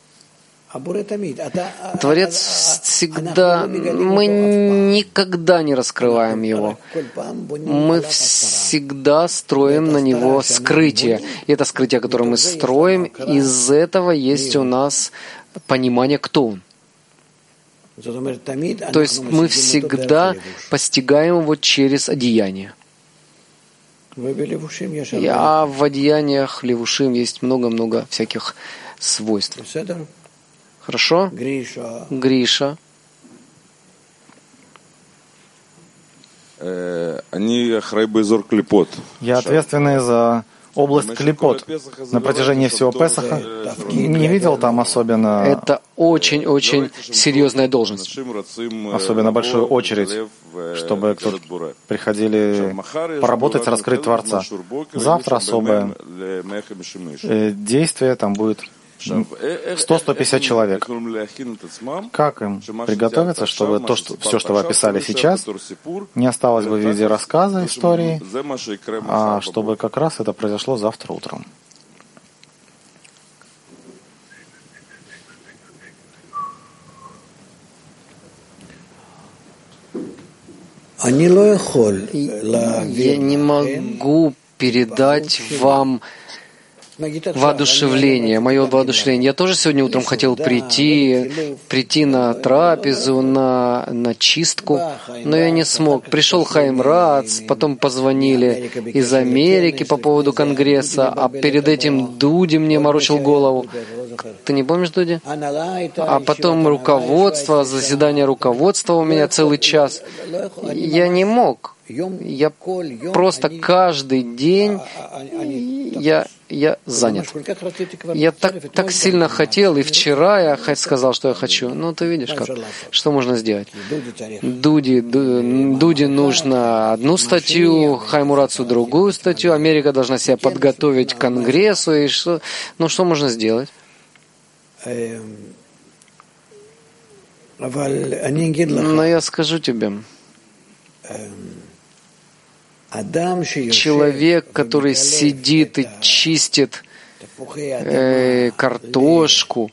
Творец всегда, мы никогда не раскрываем его. Мы всегда строим на него скрытие. И это скрытие, которое мы строим, из этого есть у нас понимание, кто он. То есть мы всегда постигаем его через одеяние. А в одеяниях левушим есть много-много всяких свойств. Хорошо? Гриша. Я ответственный за область Клипот. На протяжении всего Песаха не видел там особенно... Это очень-очень серьезная должность. Особенно большую очередь, чтобы кто-то приходили поработать, раскрыть Творца. Завтра особое действие, там будет сто - сто пятьдесят человек. Как им приготовиться, чтобы то, что, все, что вы описали сейчас, не осталось бы в виде рассказа, истории, а чтобы как раз это произошло завтра утром? Я не могу передать вам воодушевление, мое воодушевление. Я тоже сегодня утром хотел прийти, прийти на трапезу, на, на чистку, но я не смог. Пришел Хаим Рац, потом позвонили из Америки по поводу Конгресса, а перед этим Дуди мне морочил голову. Ты не помнишь, Дуди? А потом руководство, заседание руководства у меня целый час. Я не мог. Я просто каждый день я, я занят. Я так, так сильно хотел, и вчера я сказал, что я хочу. Ну, ты видишь, как, что можно сделать. Дуди, Дуди нужно одну статью, Хайму Рацу другую статью, Америка должна себя подготовить к Конгрессу, и что, ну, что можно сделать? Но я скажу тебе, человек, который сидит и чистит э, картошку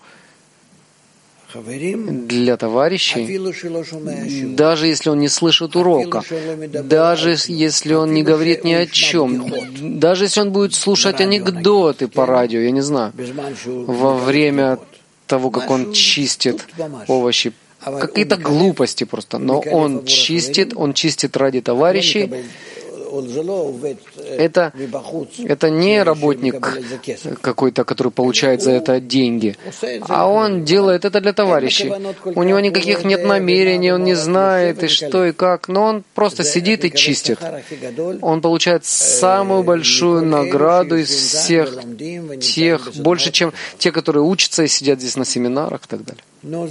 для товарищей, даже если он не слышит урока, даже если он не говорит ни о чем, даже если он будет слушать анекдоты по радио, я не знаю, во время того, как он чистит овощи. Какие-то глупости просто. Но он чистит, он чистит ради товарищей. Это, это не работник какой-то, который получает за это деньги, а он делает это для товарищей. У него никаких нет намерений, он не знает и что и как, но он просто сидит и чистит. Он получает самую большую награду из всех тех, больше, чем те, которые учатся и сидят здесь на семинарах и так далее.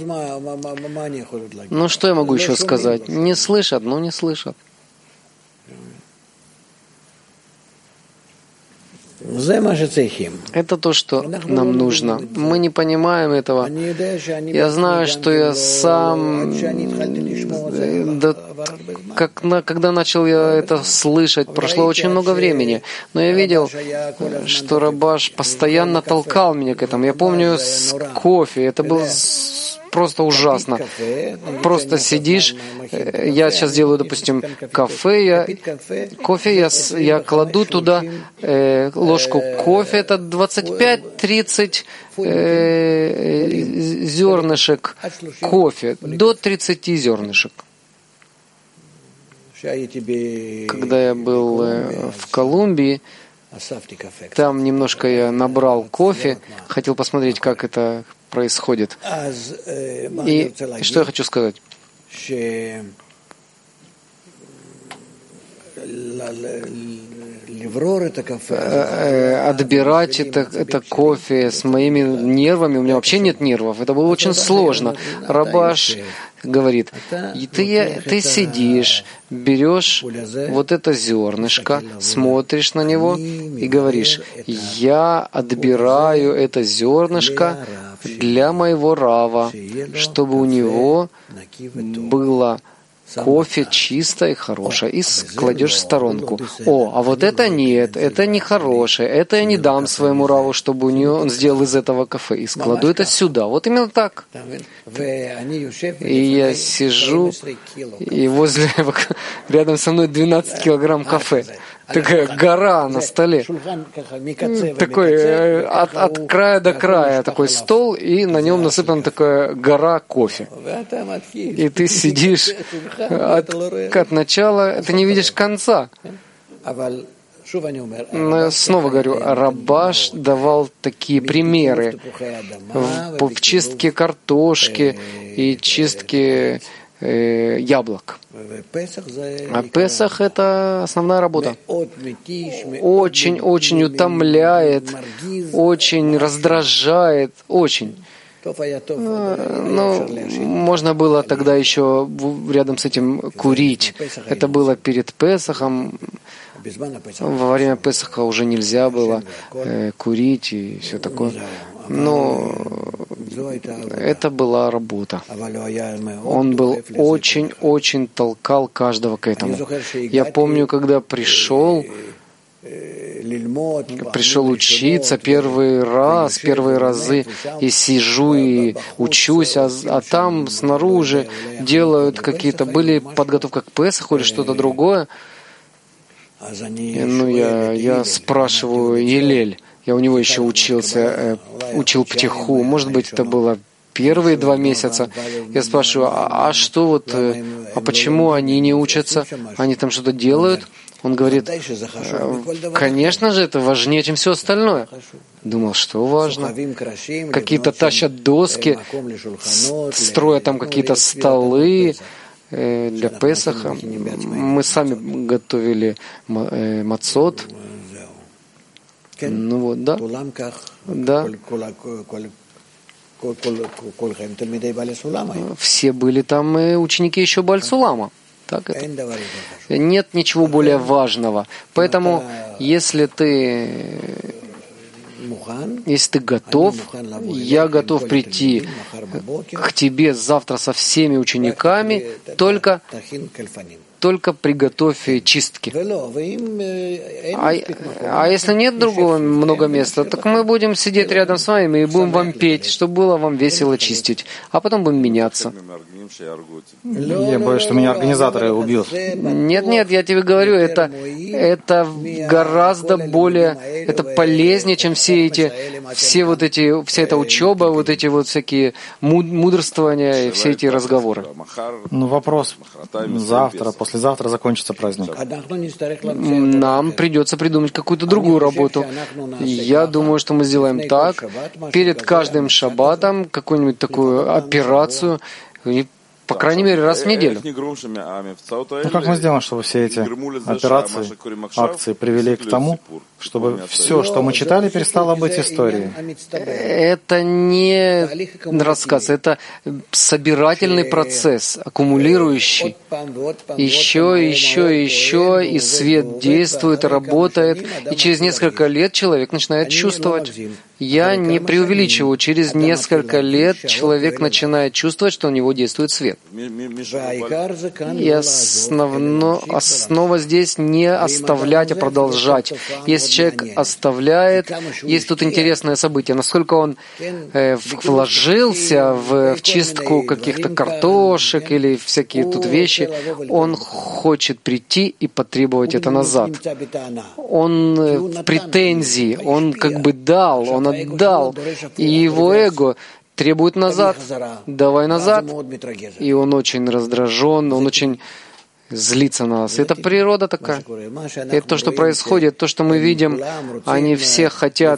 Ну что я могу еще сказать? Не слышат, ну не слышат. Это то, что нам нужно. Мы не понимаем этого. Я знаю, что я сам, да, как на, когда начал я это слышать, прошло очень много времени. Но я видел, что Рабаш постоянно толкал меня к этому. Я помню с кофе. Это было просто ужасно. Просто сидишь, я сейчас делаю, допустим, кафе, я, кофе, я, я кладу туда э, ложку кофе, это двадцать пять тридцать э, зернышек кофе, до тридцати зернышек. Когда я был э, в Колумбии, там немножко я набрал кофе, хотел посмотреть, как это происходит. И что я хочу сказать? Отбирать это, это кофе с моими нервами, у меня вообще нет нервов, это было очень сложно. Рабаш говорит, и ты, ты сидишь, берешь вот это зернышко, смотришь на него и говоришь, я отбираю это зернышко для моего рава, чтобы у него было кофе чистое и хорошее, и кладешь в сторонку. О, а вот это нет, это не хорошее, это я не дам своему раву, чтобы у нее он сделал из этого кафе, и складу это сюда. Вот именно так. И я сижу, и возле, рядом со мной двенадцать килограмм кафе. Такая гора на столе. Такой от, от края до края такой стол, и на нем насыпана такая гора кофе. И ты сидишь от, от начала, ты не видишь конца. Но снова говорю, Рабаш давал такие примеры в, в чистке картошки и чистке э, яблок. А Песах — это основная работа. Очень-очень утомляет, очень раздражает, очень. Ну, можно было тогда еще рядом с этим курить. Это было перед Песахом. Во время Песаха уже нельзя было э, курить и все такое. Но это была работа. Он был очень-очень толкал каждого к этому. Я помню, когда пришел, пришел учиться первый раз, первые разы, и сижу и учусь, а, а там снаружи делают какие-то, были подготовка к Песаху или что-то другое. Ну, я, я спрашиваю Елель, я у него еще учился, э, учил птиху, может быть, это было первые два месяца. Я спрашиваю, а, а что вот, э, а почему они не учатся? Они там что-то делают? Он говорит, конечно же, это важнее, чем все остальное. Думал, что важно? Какие-то тащат доски, строят там какие-то столы для Песаха. Мы сами готовили мацот. Ну вот, да. Да. Все были там ученики еще Бааль-Сулама. Так это. Нет ничего более важного. Поэтому, если ты, если ты готов, я готов прийти к тебе завтра со всеми учениками, только только приготовь чистки. А, а если нет другого много места, так мы будем сидеть рядом с вами и будем вам петь, чтобы было вам весело чистить. А потом будем меняться. Я боюсь, что меня организаторы убьют. Нет, нет, я тебе говорю, это, это гораздо более, это полезнее, чем все эти, все вот эти, вся эта учеба, вот эти вот всякие мудрствования и все эти разговоры. Ну, вопрос. Завтра, послезавтра закончится праздник. Нам придется придумать какую-то другую работу. Я думаю, что мы сделаем так, перед каждым шаббатом какую-нибудь такую операцию, и по крайней мере, раз в неделю. Ну, как мы сделаем, чтобы все эти операции, акции привели к тому, чтобы все, что мы читали, перестало быть историей? Это не рассказ, это собирательный процесс, аккумулирующий. Еще, еще, еще, и свет действует, работает, и через несколько лет человек начинает чувствовать. Я не преувеличиваю, через несколько лет человек начинает чувствовать, что у него действует свет. И основно, основа здесь не оставлять, а продолжать. Если человек оставляет, есть тут интересное событие, насколько он э, вложился в, в чистку каких-то картошек или всякие тут вещи, он хочет прийти и потребовать это назад. Он э, в претензии, он как бы дал, он отдал, и его эго требует назад. Давай назад. И он очень раздражен, он очень злится на нас. Это природа такая. Это то, что происходит, то, что мы видим. Они все хотят,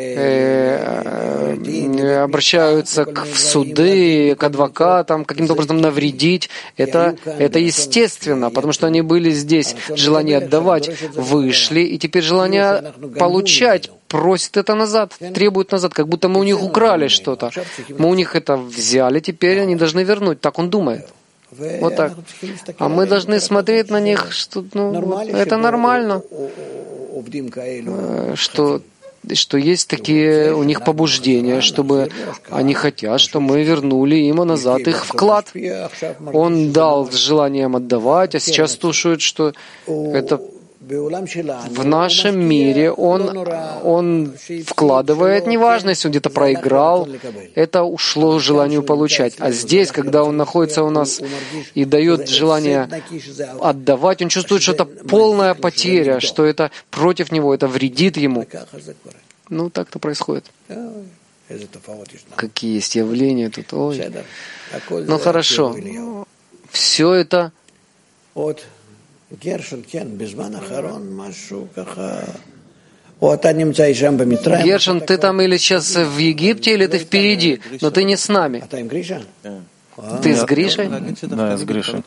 э, обращаются к, в суды, к адвокатам, каким-то образом навредить. Это, это естественно, потому что они были здесь, желание отдавать, вышли, и теперь желание получать просит это назад, требует назад, как будто мы у них украли что-то. Мы у них это взяли, теперь они должны вернуть. Так он думает. Вот так. А мы должны смотреть на них, что ну, это нормально, что, что есть такие у них побуждения, чтобы они хотят, что мы вернули им назад их вклад. Он дал с желанием отдавать, а сейчас слушают, что это в нашем мире он, он вкладывает, неважно, если он где-то проиграл, это ушло желанию получать. А здесь, когда он находится у нас и дает желание отдавать, он чувствует, что это полная потеря, что это против него, это вредит ему. Ну, так-то происходит. Какие есть явления тут. Ой. Ну, хорошо. Все это... Гершин, ты там или сейчас в Египте, или ты впереди, но ты не с нами. Ты с Гришей? Да, я с Гришей.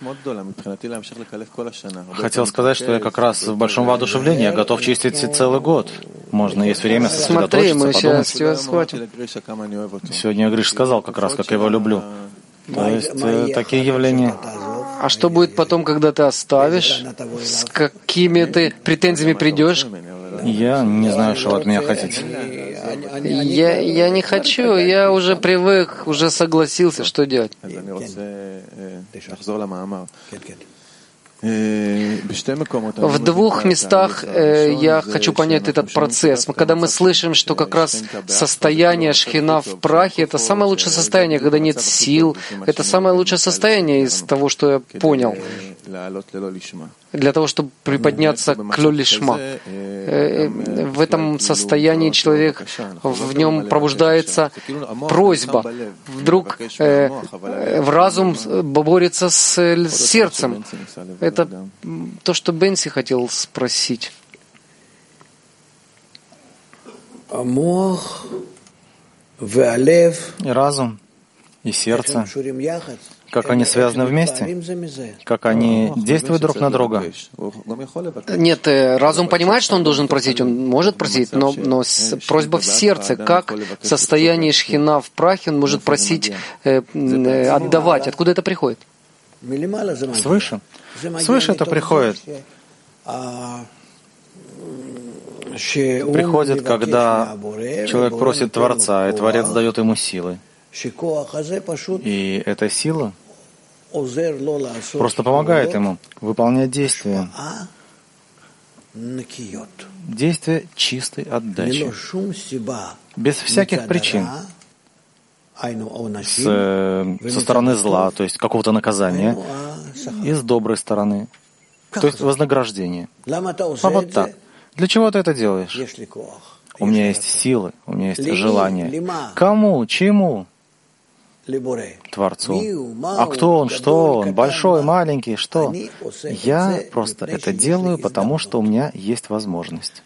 Хотел сказать, что я как раз в большом воодушевлении, я готов чистить целый год. Можно, есть время сосредоточиться, Смотри, мы подумать. сейчас тебя схватим. Сегодня Гриш сказал как раз, как я его люблю. То есть э, такие явления... А что будет потом, когда ты оставишь? С какими ты претензиями придешь? Я не знаю, что вы от меня хотите. Я, я не хочу, я уже привык, уже согласился, что делать. В двух местах э, я хочу понять этот процесс. Когда мы слышим, что как раз состояние шхина в прахе — это самое лучшее состояние, когда нет сил, это самое лучшее состояние из того, что я понял, для того, чтобы приподняться к лолишма. В этом состоянии человек, в нем пробуждается просьба. Вдруг э, в разум борется с сердцем. Это то, что Бенси хотел спросить. И разум, и сердце, как они связаны вместе, как они действуют друг на друга. Нет, разум понимает, что он должен просить, он может просить, но, но просьба в сердце, как в состоянии шхина в прахе он может просить э, э, отдавать. Откуда это приходит? Свыше. Свыше это приходит. Приходит, когда человек просит Творца, и Творец дает ему силы. И эта сила просто помогает ему выполнять действия. Действия чистой отдачи, без всяких причин, с, со стороны зла, то есть какого-то наказания, и с доброй стороны, то есть вознаграждения. А вот так. Для чего ты это делаешь? У меня есть силы, у меня есть желание. Кому? Чему? Творцу. А кто он? Что он? Большой, маленький? Что? Я просто это делаю, потому что у меня есть возможность.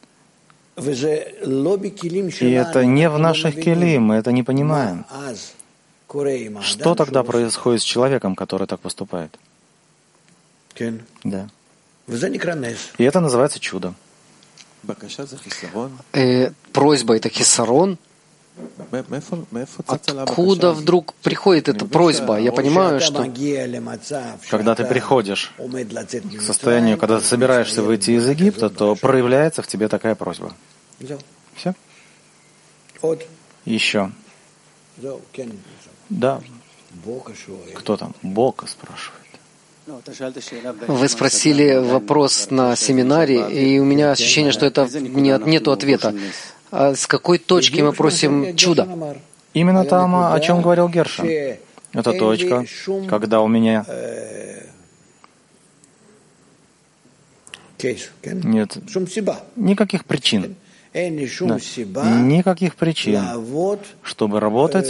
И это не в наших келим, мы это не понимаем. Что тогда происходит с человеком, который так поступает? Да. И это называется чудо. Э, просьба — это хисарон. Откуда вдруг приходит эта просьба? Я понимаю, что когда ты приходишь к состоянию, когда ты собираешься выйти из Египта, то проявляется в тебе такая просьба. Все? Еще. Да. Кто там? Бог спрашивает. Вы спросили вопрос на семинаре, и у меня ощущение, что это нет, нету ответа. А с какой точки мы просим чудо? Именно там, о чем говорил Гершон. Это точка, когда у меня нет никаких причин. Да. Никаких причин, чтобы работать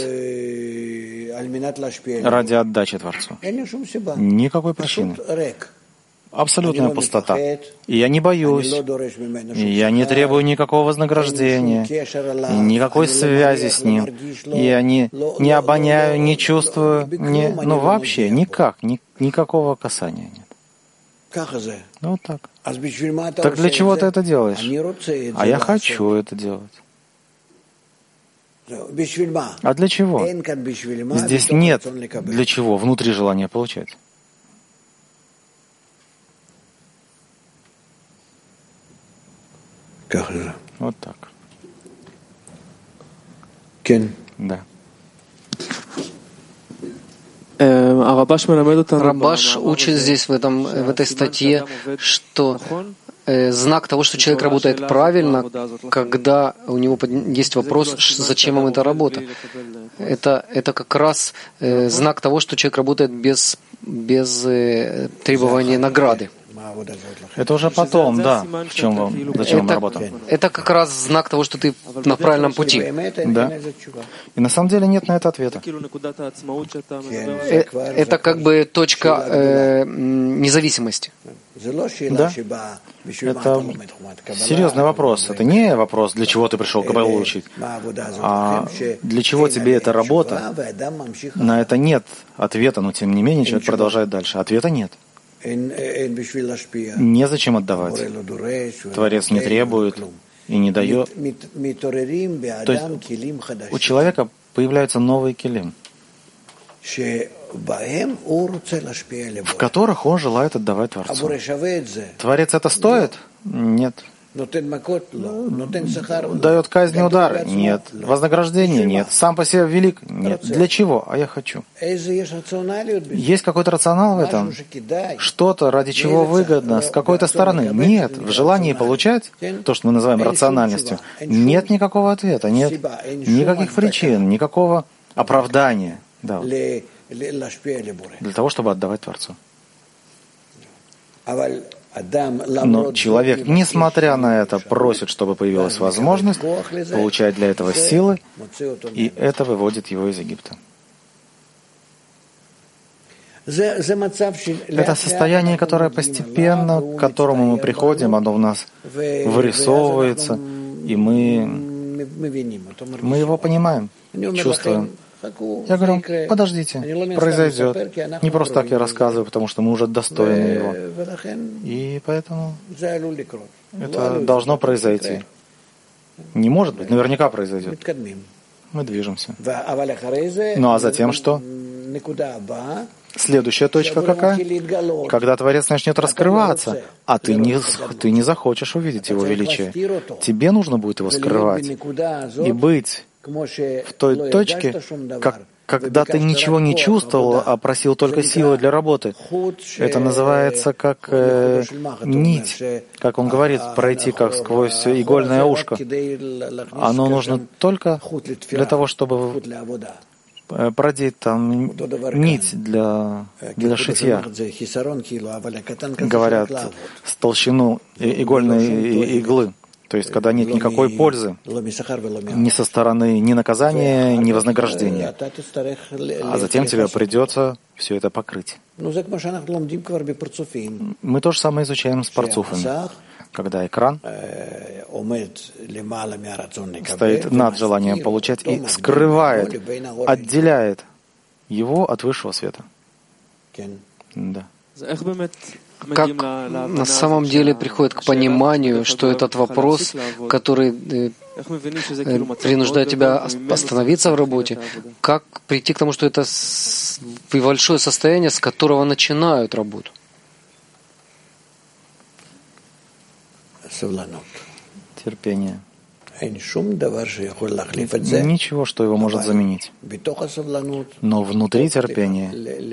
ради отдачи Творцу. Никакой причины. Абсолютная пустота. И я не боюсь, и я не требую никакого вознаграждения, никакой связи с ним. Я не, не обоняю, не чувствую, не, ну вообще никак, ни, никакого касания нет. Ну вот так. Так для чего ты это делаешь? А я хочу это делать. А для чего? Здесь нет для чего внутри желания получать. Вот так. Да. Рабаш учит здесь в, этом, в этой статье, что э, знак того, что человек работает правильно, когда у него есть вопрос, зачем ему эта работа. Это, это как раз э, знак того, что человек работает без, без э, требования награды. Это уже потом, да. В чем вам, зачем вам работа? Это как раз знак того, что ты на правильном пути. Да. И на самом деле нет на это ответа. Это как бы точка э, независимости. Да. Это серьезный вопрос. Это не вопрос, для чего ты пришел Каббалу учить, а для чего тебе эта работа. На это нет ответа, но тем не менее человек продолжает дальше. Ответа нет. Незачем отдавать. Творец не требует и не дает. То есть у человека появляются новые келим, в которых он желает отдавать Творцу. Творец это стоит? Нет. Дает казни удары? Нет. Вознаграждение? Нет. Сам по себе велик? Нет. Для чего? А я хочу. Есть какой-то рационал в этом? Что-то, ради чего выгодно, с какой-то стороны? Нет. В желании получать, то, что мы называем рациональностью, нет никакого ответа, нет никаких причин, никакого оправдания. Да. Для того, чтобы отдавать Творцу. Но человек, несмотря на это, просит, чтобы появилась возможность, получает для этого силы, и это выводит его из Египта. Это состояние, которое постепенно, к которому мы приходим, оно в нас вырисовывается, и мы, мы его понимаем, чувствуем. Я говорю, подождите, произойдет. Не просто так я рассказываю, потому что мы уже достойны его. И поэтому это должно произойти. Не может быть, наверняка произойдет. Мы движемся. Ну а затем что? Следующая точка какая? Когда Творец начнет раскрываться, а ты не, ты не захочешь увидеть его величие. Тебе нужно будет его скрывать и быть в той точке, как, когда ты ничего не чувствовал, а просил только силы для работы. Это называется как э, нить, как он говорит, пройти как сквозь игольное ушко. Оно нужно только для того, чтобы продеть там нить для, для шитья. Говорят, с толщину игольной иглы. То есть, когда нет никакой пользы ни со стороны ни наказания, ни вознаграждения. А затем тебе придется все это покрыть. Мы то же самое изучаем с парцуфами. Когда экран стоит над желанием получать и скрывает, отделяет его от высшего света. Да. Как на самом деле приходит к пониманию, что этот вопрос, который принуждает тебя остановиться в работе, как прийти к тому, что это большое состояние, с которого начинают работу? Терпение. Ничего, что его может заменить. Но внутри терпения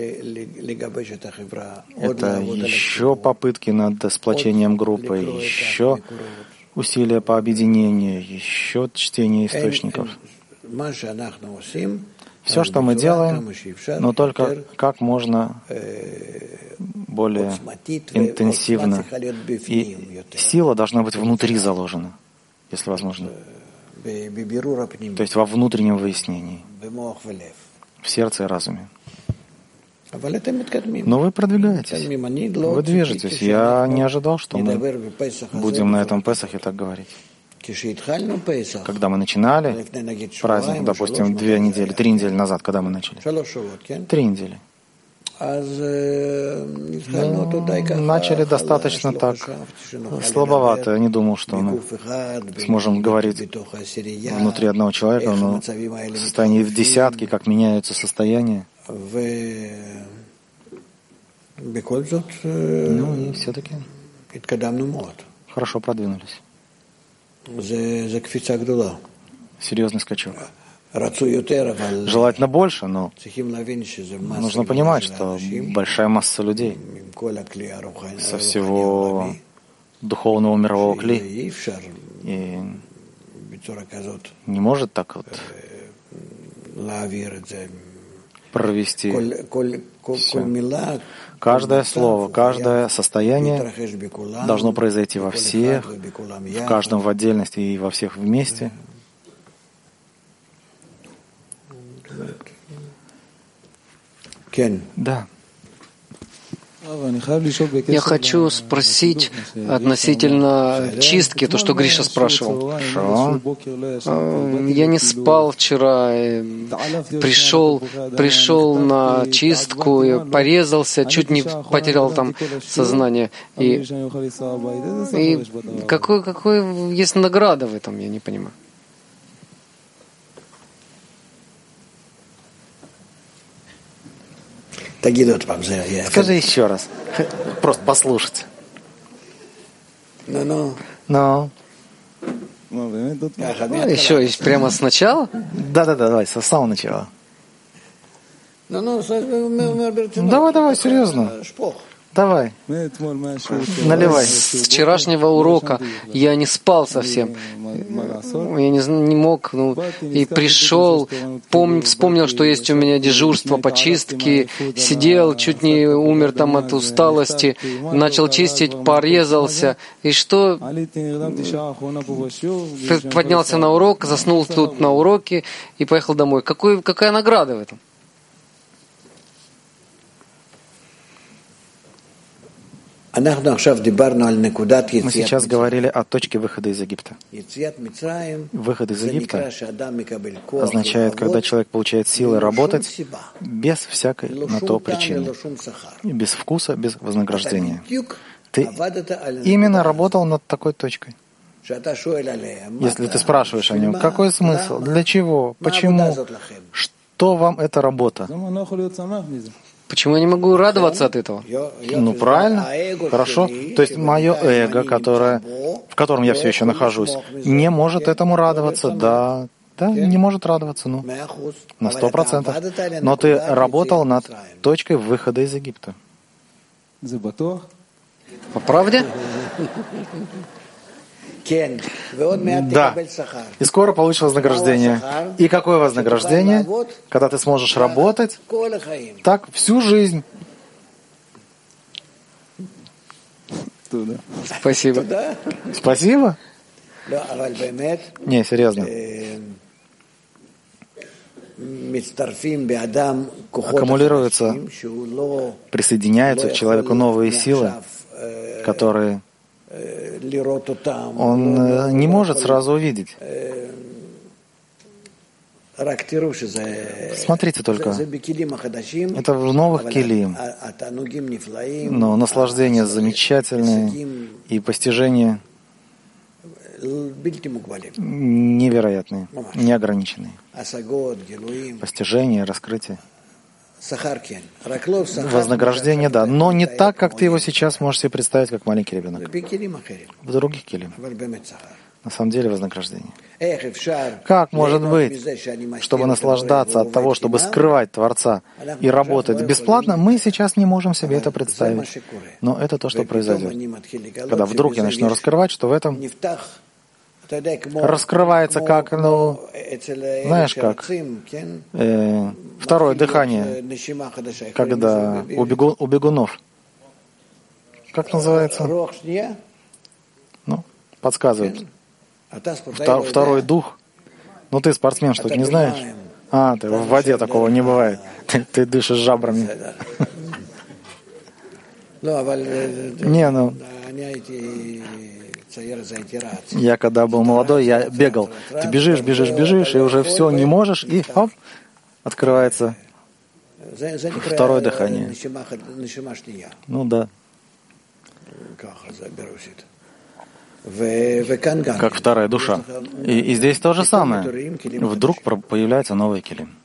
это еще попытки над сплочением группы, еще усилия по объединению, еще чтение источников. Все, что мы делаем, но только как можно более интенсивно. И сила должна быть внутри заложена, если возможно. То есть во внутреннем выяснении, в сердце и разуме. Но вы продвигаетесь, вы движетесь. Я не ожидал, что мы будем на этом Песахе так говорить. Когда мы начинали праздник, допустим, две недели, три недели назад, когда мы начали? Три недели. Мы начали достаточно так слабовато. Я не думал, что мы сможем говорить внутри одного человека, но в состоянии в десятки, как меняются состояния. Ну и все-таки хорошо продвинулись. Серьезный скачок. Желательно больше, но нужно понимать, что большая масса людей со всего духовного мирового кли и не может так вот провести все. Каждое слово, каждое состояние должно произойти во всех, в каждом в отдельности и во всех вместе. Да. Я хочу спросить относительно чистки, то, что Гриша спрашивал. Хорошо. Я не спал вчера, пришел, пришел на чистку, порезался, чуть не потерял там сознание. И, и какой, какой есть награда в этом, я не понимаю. Скажи еще раз. Просто послушать. Ну. Еще прямо сначала? Да-да-да, давай, с самого начала. Давай, давай, серьезно. Давай. Наливай. С вчерашнего урока я не спал совсем. Я не, не мог. Ну, и пришел, пом, вспомнил, что есть у меня дежурство по чистке. Сидел, чуть не умер там от усталости. Начал чистить, порезался. И что? Поднялся на урок, заснул тут на уроке и поехал домой. Какой, какая награда в этом? Мы сейчас говорили о точке выхода из Египта. Выход из Египта означает, когда человек получает силы работать без всякой на то причины, без вкуса, без вознаграждения. Ты именно работал над такой точкой. Если ты спрашиваешь о нем, какой смысл, для чего, почему, что вам эта работа? Почему я не могу радоваться от этого? Ну, правильно. Хорошо. То есть мое эго, которое, в котором я все еще нахожусь, не может этому радоваться. Да, Да, не может радоваться, ну, на сто процентов. Но ты работал над точкой выхода из Египта. По правде? Да. И скоро получишь вознаграждение. И какое вознаграждение? Когда ты сможешь работать так всю жизнь. Спасибо. Спасибо? Не, серьезно. Аккумулируются, присоединяются к человеку новые силы, которые он не может сразу увидеть. Смотрите только, это в новых келим, но наслаждение замечательное и постижение невероятные, неограниченные. Постижение, раскрытие. Вознаграждение, да, но не так, как ты его сейчас можешь себе представить, как маленький ребенок. В других келим. На самом деле вознаграждение. Как может быть, чтобы наслаждаться от того, чтобы скрывать Творца и работать бесплатно, мы сейчас не можем себе это представить. Но это то, что произойдет. Когда вдруг я начну раскрывать, что в этом раскрывается как, ну, знаешь как, э, второе дыхание, когда у, бегу, у бегунов. Как называется? Ну, подсказывают. Втор, второй дух. Ну, ты спортсмен, что-то не знаешь? А, ты в воде такого не бывает. Ты, ты дышишь жабрами. Не, ну... Я когда был молодой, я бегал. Ты бежишь, бежишь, бежишь, и уже все, не можешь, и оп, открывается второе дыхание. Ну да. Как вторая душа. И, и здесь то же самое. Вдруг появляется новый келим.